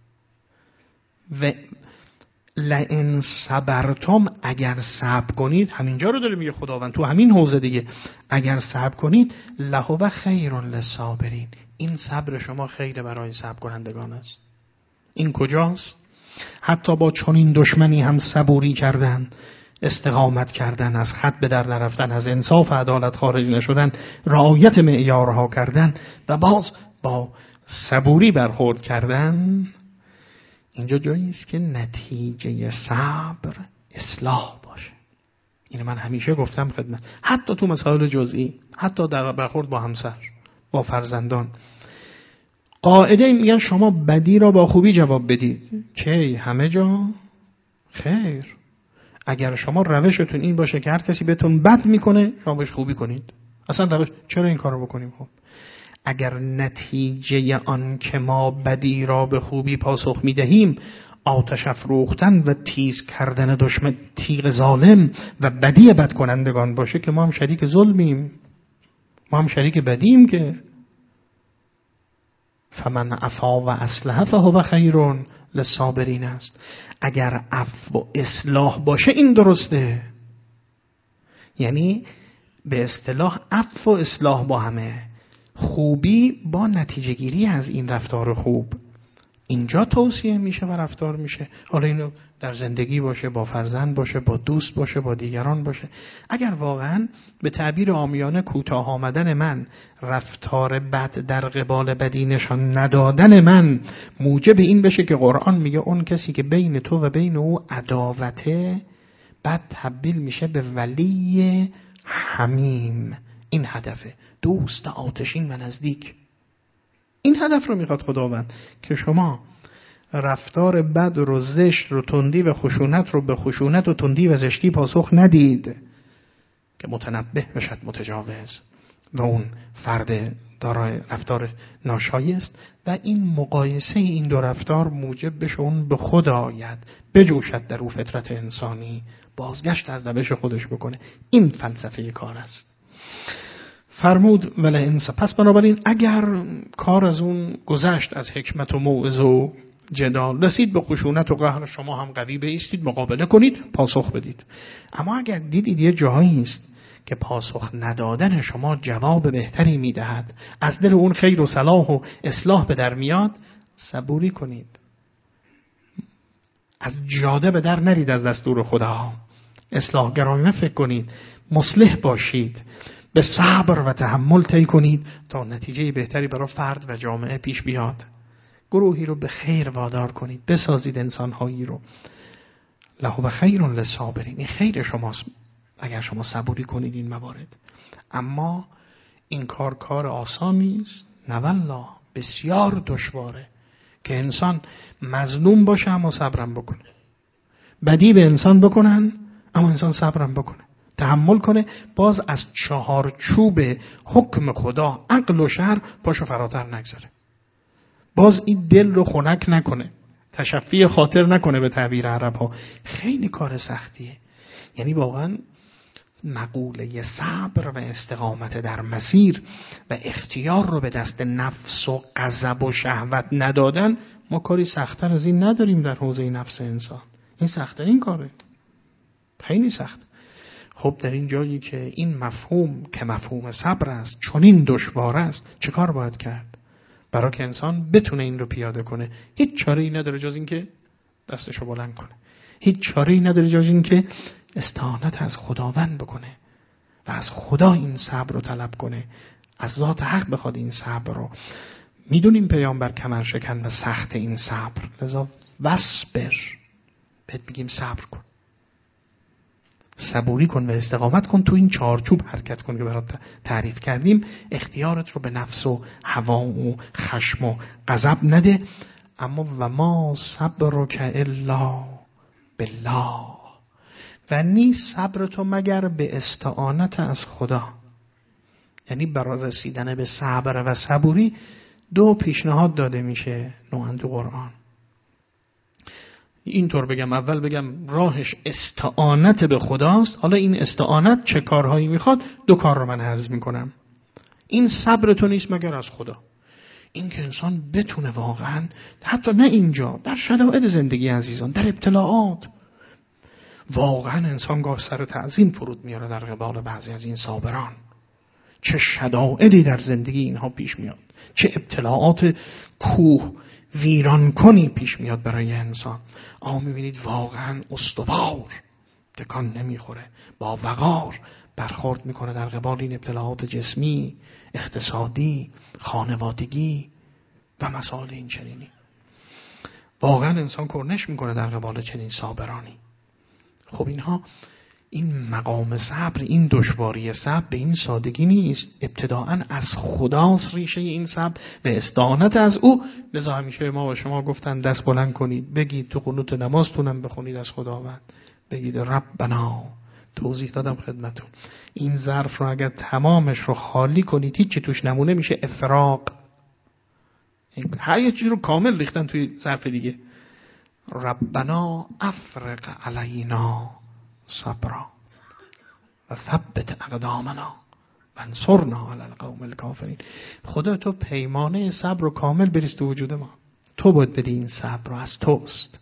و لئن صبرتم، اگر صبر کنید، همینجا رو داره میگه خداوند تو همین حوزه دیگه، اگر صبر کنید لهو خیر للصابرین، این صبر شما خیر برای صبر کنندگان است. این کجاست؟ حتی با چنین دشمنی هم صبوری کردن، استقامت کردن، از خط به در نرفتن، از انصاف و عدالت خارج نشدن، رعایت معیارها کردن و باز با صبوری برخورد کردن. اینجا جایی است که نتیجه صبر اصلاح باشه. این من همیشه گفتم خدمت، حتی تو مسائل جزئی، حتی در برخورد با همسر، با فرزندان، قاعده میگن شما بدی را با خوبی جواب بدید. که همه جا خیر. اگر شما روشتون این باشه که هر کسی بهتون بد میکنه شما بهش خوبی کنید، اصلا روش چرا این کارو بکنیم؟ خب اگر نتیجه آن که ما بدی را به خوبی پاسخ میدهیم آتش افروختن و تیز کردن دشمن، تیغ ظالم و بدی بد کنندگان باشه، که ما هم شریک ظلمیم، ما هم شریک بدیم. که فمن عفا و اصلح فهو خیر للصابرین است. اگر عفو و اصلاح باشه این درسته. یعنی به اصطلاح عفو و اصلاح با همه، خوبی با نتیجه گیری از این رفتار خوب اینجا توصیه میشه و رفتار میشه. حالا اینو در زندگی باشه، با فرزند باشه، با دوست باشه، با دیگران باشه. اگر واقعا به تعبیر عامیانه کوتاه آمدن من، رفتار بد در قبال بدی نشان ندادن من موجب این بشه که قرآن میگه اون کسی که بین تو و بین او عداوته، بعد تبدیل میشه به ولی حمیم. این هدفه، دوست آتشین و نزدیک. این هدف رو میخواد خداوند که شما رفتار بد رو، زشت رو، تندی و خشونت رو به خشونت و تندی و زشتی پاسخ ندید که متنبه بشد متجاوز و اون فرد دارای رفتار ناشایی است و این مقایسه این دو رفتار موجب بشه اون به خود آید، بجوشد در او فطرت انسانی، بازگشت از روش خودش بکنه. این فلسفه کار است. فرمود پس بنابراین اگر کار از اون گذشت از حکمت و موعظه و جدال، رسید به خشونت و قهر، شما هم قوی بایستید، مقابله کنید، پاسخ بدید. اما اگر دیدید یه جایی است که پاسخ ندادن شما جواب بهتری میدهد، از دل اون خیر و صلاح و اصلاح به در میاد، صبوری کنید. از جاده به در نرید از دستور خدا. اصلاحگرانه فکر کنید، مصلح باشید، به صبر و تحمل طی کنید تا نتیجه بهتری برای فرد و جامعه پیش بیاد. گروهی رو به خیر وادار کنید، بسازید انسانهایی رو. لهو خیر للصابرین، این خیر شماست اگر شما صبوری کنید این موارد. اما این کار آسان نیست، نه والله بسیار دشواره که انسان مظلوم باشه اما صبرم بکنه، بدی به انسان بکنن اما انسان صبرم بکنه، تحمل کنه، باز از چهارچوب حکم خدا عقل و شرع پاشو فراتر نگذاره، باز این دل رو خنک نکنه، تشفی خاطر نکنه به تعبیر عرب ها. خیلی کار سختیه. یعنی واقعا مقوله صبر و استقامت در مسیر و اختیار رو به دست نفس و غضب و شهوت ندادن، ما کاری سخت‌تر از این نداریم در حوزه نفس انسان. این سخت‌ترین کاره، خیلی سخت. خب در این جایی که این مفهوم که مفهوم صبر است چنین دشوار است، چه کار باید کرد برای که انسان بتونه این رو پیاده کنه؟ هیچ چاره‌ای نداره جز این که دستشو بلند کنه، هیچ چاره‌ای نداره جز این که استعانت از خداوند بکنه و از خدا این صبر رو طلب کنه، از ذات حق بخواد این صبر رو. میدونیم پیامبر کمر شکن و سخت این صبر، لذا وصبر، بهت بگیم صبر کن، صبوری کن و استقامت کن، تو این چارچوب حرکت کن که برات تعریف کردیم. اختیارت رو به نفس و هوا و خشم و غضب نده. اما و ما صبرک الا بالله، و نیست صبر تو مگر به استعانت از خدا. یعنی برای رسیدن به صبر و صبوری دو پیشنهاد داده میشه نوعاً تو قرآن. اینطور بگم، اول بگم راهش استعانت به خداست. حالا این استعانت چه کارهایی میخواد؟ دو کار رو من عرض میکنم. این صبر تو نیست مگر از خدا. این که انسان بتونه واقعا، حتی نه اینجا، در شرایط زندگی عزیزان، در ابتلاعات، واقعا انسان گاه سر تعظیم فرود میاره در قبال بعضی از این صابران. چه شدائدی در زندگی اینها پیش میاد، چه ابتلاعات کوه ویران کنی پیش میاد برای انسان. اما میبینید واقعا استوار، تکان نمیخوره، با وقار برخورد میکنه در قبال این ابتلاعات جسمی، اقتصادی، خانوادگی و مسائل این چنینی. واقعا انسان کرنش میکنه در قبال چنین صابرانی. خب اینها، این مقام صبر، این دشواری صبر به این سادگی نیست. ابتداعاً از خداست ریشه این صبر و استعانت از او. لذا همیشه ما و شما گفتن دست بلند کنید، بگید تو قنوت نمازتونم بخونید از خداوند، بگید ربنا. توضیح دادم خدمتون، این ظرف رو اگر تمامش رو خالی کنید هیچی توش نمونه میشه افراق. هر یه چیز رو کامل ریختن توی ظرف دیگه. ربنا افرغ علینا صبرا و ثبت اقدامنا و انصرنا علی القوم الکافرین. خدا تو پیمانه صبر رو کامل بریز تو وجود ما. تو باید بدی این صبر رو، از توست.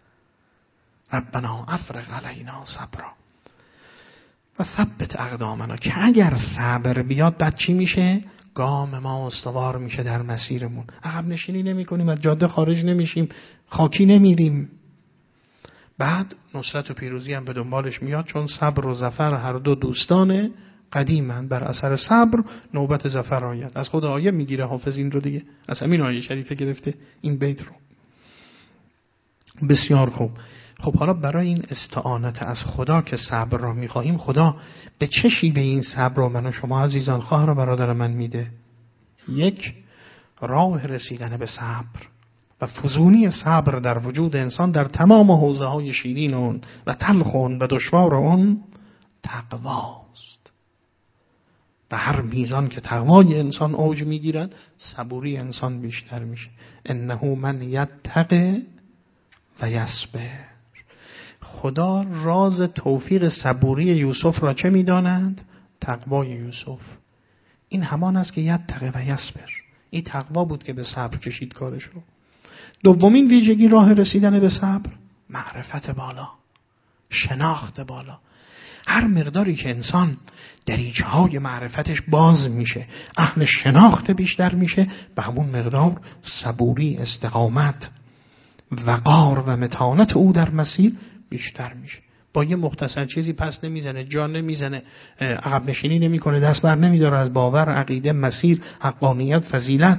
ربنا افرغ علینا صبرا و ثبت اقدامنا، که اگر صبر بیاد بعد چی میشه؟ گام ما استوار میشه در مسیرمون. عقب نشینی نمی کنیم، از جاده خارج نمیشیم، خاکی نمیریم. بعد نصرت و پیروزی هم به دنبالش میاد، چون صبر و ظفر هر دو دوستان قدیمن. بر اثر صبر نوبت ظفر آید. از خود آیه میگیره حافظ این رو دیگه، از همین آیه شریفه گرفته این بیت رو. بسیار خوب. خب حالا برای این استعانت از خدا که صبر را میخواهیم، خدا به چه شیوه این صبر رو من و شما عزیزان خواهر و برادر من میده؟ یک، راه رسیدن به صبر و فزونی صبر در وجود انسان در تمام حوزه های شیرین اون و تلخ اون و دشوار اون تقواست. و هر میزان که تقوای انسان اوج میگیرد، صبوری انسان بیشتر میشه. انه من یتق و یصبر. خدا راز توفیق صبوری یوسف را چه میدانند؟ تقوای یوسف. این همان است که یتقی و یصبر. این تقوا بود که به صبر کشید کارش رو. دومین ویژگی راه رسیدن به صبر، معرفت بالا، شناخت بالا. هر مقداری که انسان دریچه‌های معرفتش باز میشه، اهل شناخت بیشتر میشه، به همون مقدار صبوری، استقامت، وقار و متانت او در مسیر بیشتر میشه. با یه مختصر چیزی پس نمیزنه، جان نمیزنه، عقب نشینی نمیکنه، دست بر نمیداره از باور، عقیده، مسیر، حقانیت، فضیلت.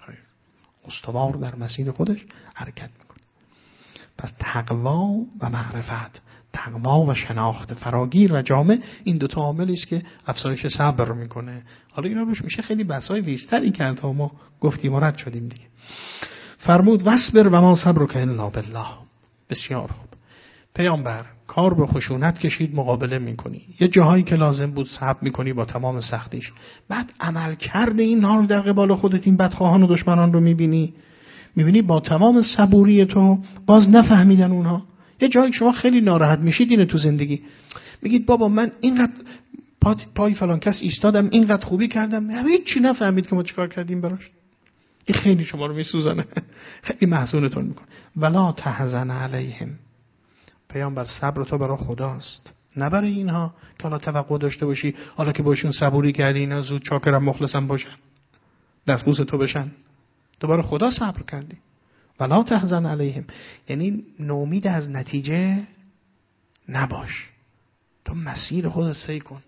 استوار در مسیر خودش حرکت میکنه. پس تقوا و معرفت، تقوا و شناخت فراگیر و جامع، این دو تا عاملی است که افزایش صبر میکنه. حالا اینا روش میشه خیلی بحث‌های ویستری کرد تا ما گفتیم و رد شدیم دیگه. فرمود واصبر و ما صبرک الا بالله. بسیار خوب. پیامبر کار به خشونت کشید، مقابله میکنی. یه جاهایی که لازم بود صبر میکنی با تمام سختیش. بعد عمل کرده اینها رو در قبال خودت، این بدخواهان و دشمنان رو میبینی با تمام صبوری تو باز نفهمیدن اونها. یه جایی شما خیلی ناراحت میشید اینه تو زندگی، میگید بابا من اینقدر پای فلان کس ایستادم، اینقدر خوبی کردم، هیچ چی نفهمید که ما چیکار کردیم براش. این خیلی شما رو میسوزنه، خیلی محزونتون میکنه. ولا تحزن علیهم. پیامبر صبر تو برای خداست، نه برای اینها که حالا توقع داشته باشی حالا که باشون صبوری کردی اینا زود چاکرم مخلصم باشن، دستبوس تو بشن. تو برای خدا صبر کردی. ولا تحزن علیهم یعنی نومید از نتیجه نباش، تو مسیر خودت طی کن،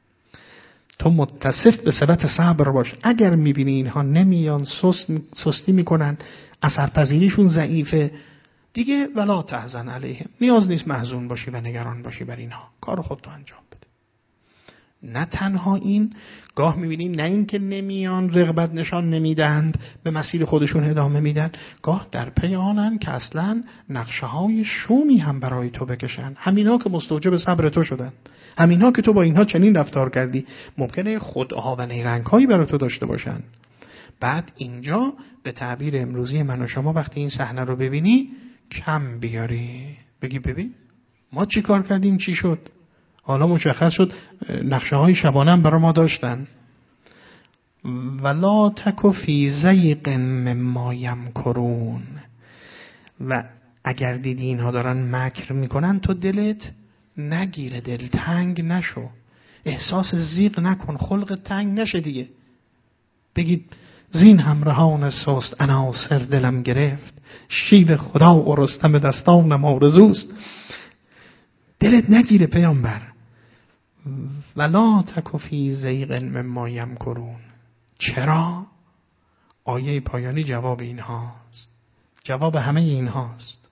تو متصف به صفت صبر باش. اگر میبینی اینها نمیان، سستی میکنن، اثرپذیریشون ضعیفه، دیگه ولا تحزن علیهم، نیاز نیست محزون باشی و نگران باشی بر اینها، کار خودتو انجام بده. نه تنها این، گاه میبینی نه این که نمیان رغبت نشان نمیدند، به مسیر خودشون ادامه میدن، گاه در پی آنن که اصلا نقشه های شومی هم برای تو بکشن. همینا که مستوجب صبر تو شدن، همینا که تو با اینها چنین رفتار کردی، ممکنه خودها و نیرنگ هایی برای تو داشته باشن. بعد اینجا به تعبیر امروزی من و شما وقتی این صحنه رو ببینی کم بیاری، بگی ببین ما چی کار کردیم، چی شد. حالا مشخص شد نقشه های شبانه هم برای ما داشتن. ولا تک فی ضیق مما یمکرون. و اگر دیدی اینها دارن مکر میکنن تو دلت نگیره، دلتنگ نشو، احساس ضیق نکن، خلق تنگ نشه دیگه. بگید زین همراهان سست عناصر دلم گرفت، شیو خدا و رستم دستانم آرزوست. دلت نگیره پیامبر. ولا تک فی ضیق مما یمکرون. چرا؟ آیه پایانی جواب اینهاست، جواب همه اینهاست.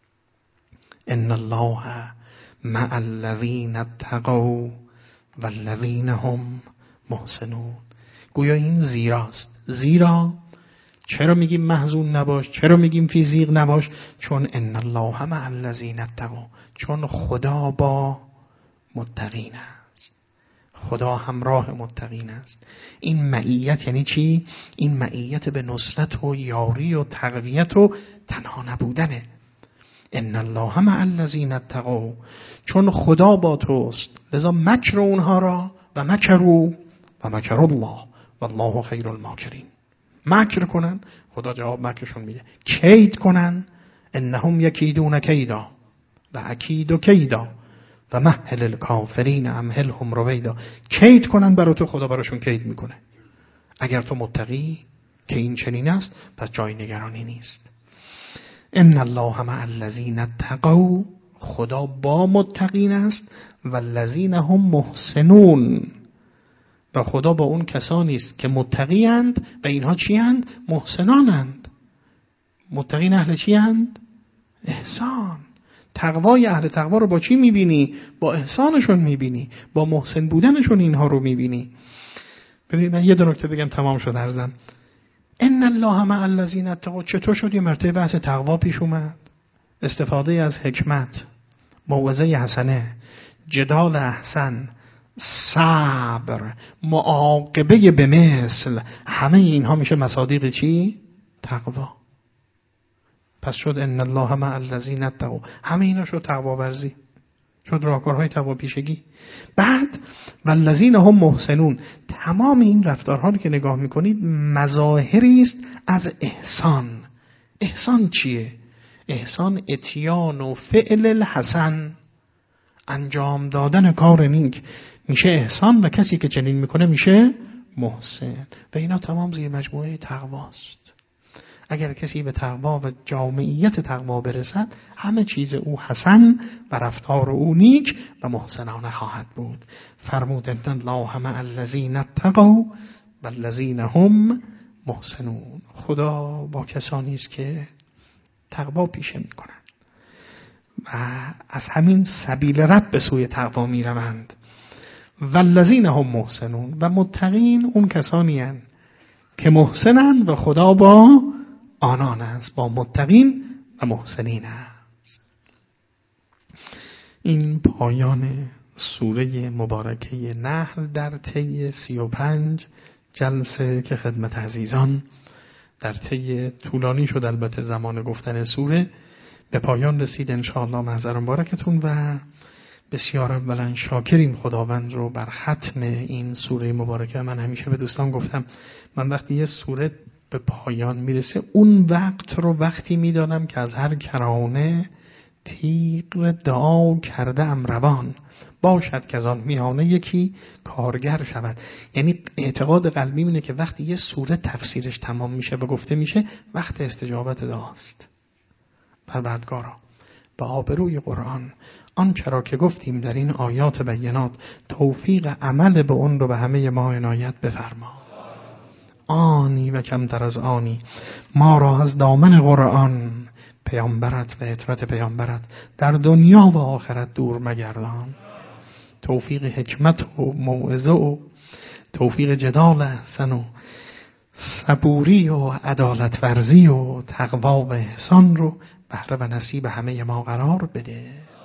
ان الله مع الذین اتقوا والذین هم محسنون. گویا این زیراست. زیرا چرا میگیم محزون نباش، چرا میگیم فی ضیق نباش؟ چون ان الله مع الذین اتقوا، چون خدا با متقین است، خدا همراه متقین است. این معیت یعنی چی؟ این معیت به نصرت و یاری و تقویت و تنها نبودنه. ان الله مع الذین اتقوا، چون خدا با توست، لذا مکر اونها را و مکروا و مکر الله والله خیر الماکرین. مکر کنن خدا جواب مکرشون میده، کید کنن انهم یکیدون کیدا و اکید کیدا و مهل الکافرین امهلهم رویدا. کید کنن برای تو، خدا براشون کید میکنه. اگر تو متقی که این چنین است پس جای نگرانی نیست. ان الله مع الذین اتقوا، خدا با متقین است، و الذین هم محسنون، و خدا با اون کسانی است که متقی اند و اینها چی اند؟ محسنان اند. متقین اهل چی اند؟ احسان. تقوای اهل تقوا رو با چی میبینی؟ با احسانشون میبینی، با محسن بودنشون اینها رو میبینی. ببینید من یه دو نکته بگم تمام شد عرضم. ان الله مع الذین اتقوا، چطور شد یه مرتبه بحث تقوا پیش اومد؟ استفاده از حکمت، موعظه حسنه، جدال احسن، صبر، معاقبه به مثل، همه اینها میشه مصادیق چی؟ تقوا. پس شد ان الله مع الذین اتقوا، همه اینا شد تقوا ورزی. شد راهکارهای تقوا پیشگی. بعد والذین هم محسنون، تمام این رفتارها رو که نگاه میکنید مظاهری است از احسان. احسان چیه؟ احسان اتیان و فعل الحسن، انجام دادن کار نیک میشه احسان و کسی که چنین میکنه میشه محسن و اینا تمام زیر مجموعه تقواست. اگر کسی به تقوا و جامعیت تقوا برسد همه چیز او حسن و رفتار او نیک و محسنانه خواهد بود. فرمود ان الله مع الذین اتقوا والذین هم محسنون. خدا با کسانی است که تقوا پیشه میکنند و از همین سبیل رب به سوی تقوا میروند. والذین هم محسنون، و متقین اون کسانی هستند که محسنند و خدا با آنان است، با متقین و محسنین است. این پایان سوره مبارکه نحل در طی 35 جلسه که خدمت عزیزان در طی طولانی شد البته زمان گفتن سوره به پایان رسید. انشاءالله محضر مبارکتون و بسیار اولا شاکریم خداوند رو بر ختم این سوره مبارکه. من همیشه به دوستان گفتم من وقتی یه سوره به پایان میرسه اون وقت رو وقتی میدانم که از هر کرانه تیغ دعا کرده ام روان باشد که از آن میانه یکی کارگر شود. یعنی اعتقاد قلبی اینه که وقتی یه سوره تفسیرش تمام میشه و گفته میشه وقت استجابت دعاست. پروردگارا به آبروی قرآن آنچه را که گفتیم در این آیات بینات توفیق عمل به اون رو به همه ما عنایت بفرما. آنی و کمتر از آنی ما را از دامن قرآن پیامبرت و عترت پیامبرت در دنیا و آخرت دور مگردان. توفیق حکمت و موعظه و توفیق جدال احسن و صبوری و عدالت ورزی و تقوا و احسان رو بهره و نصیب همه ما قرار بده.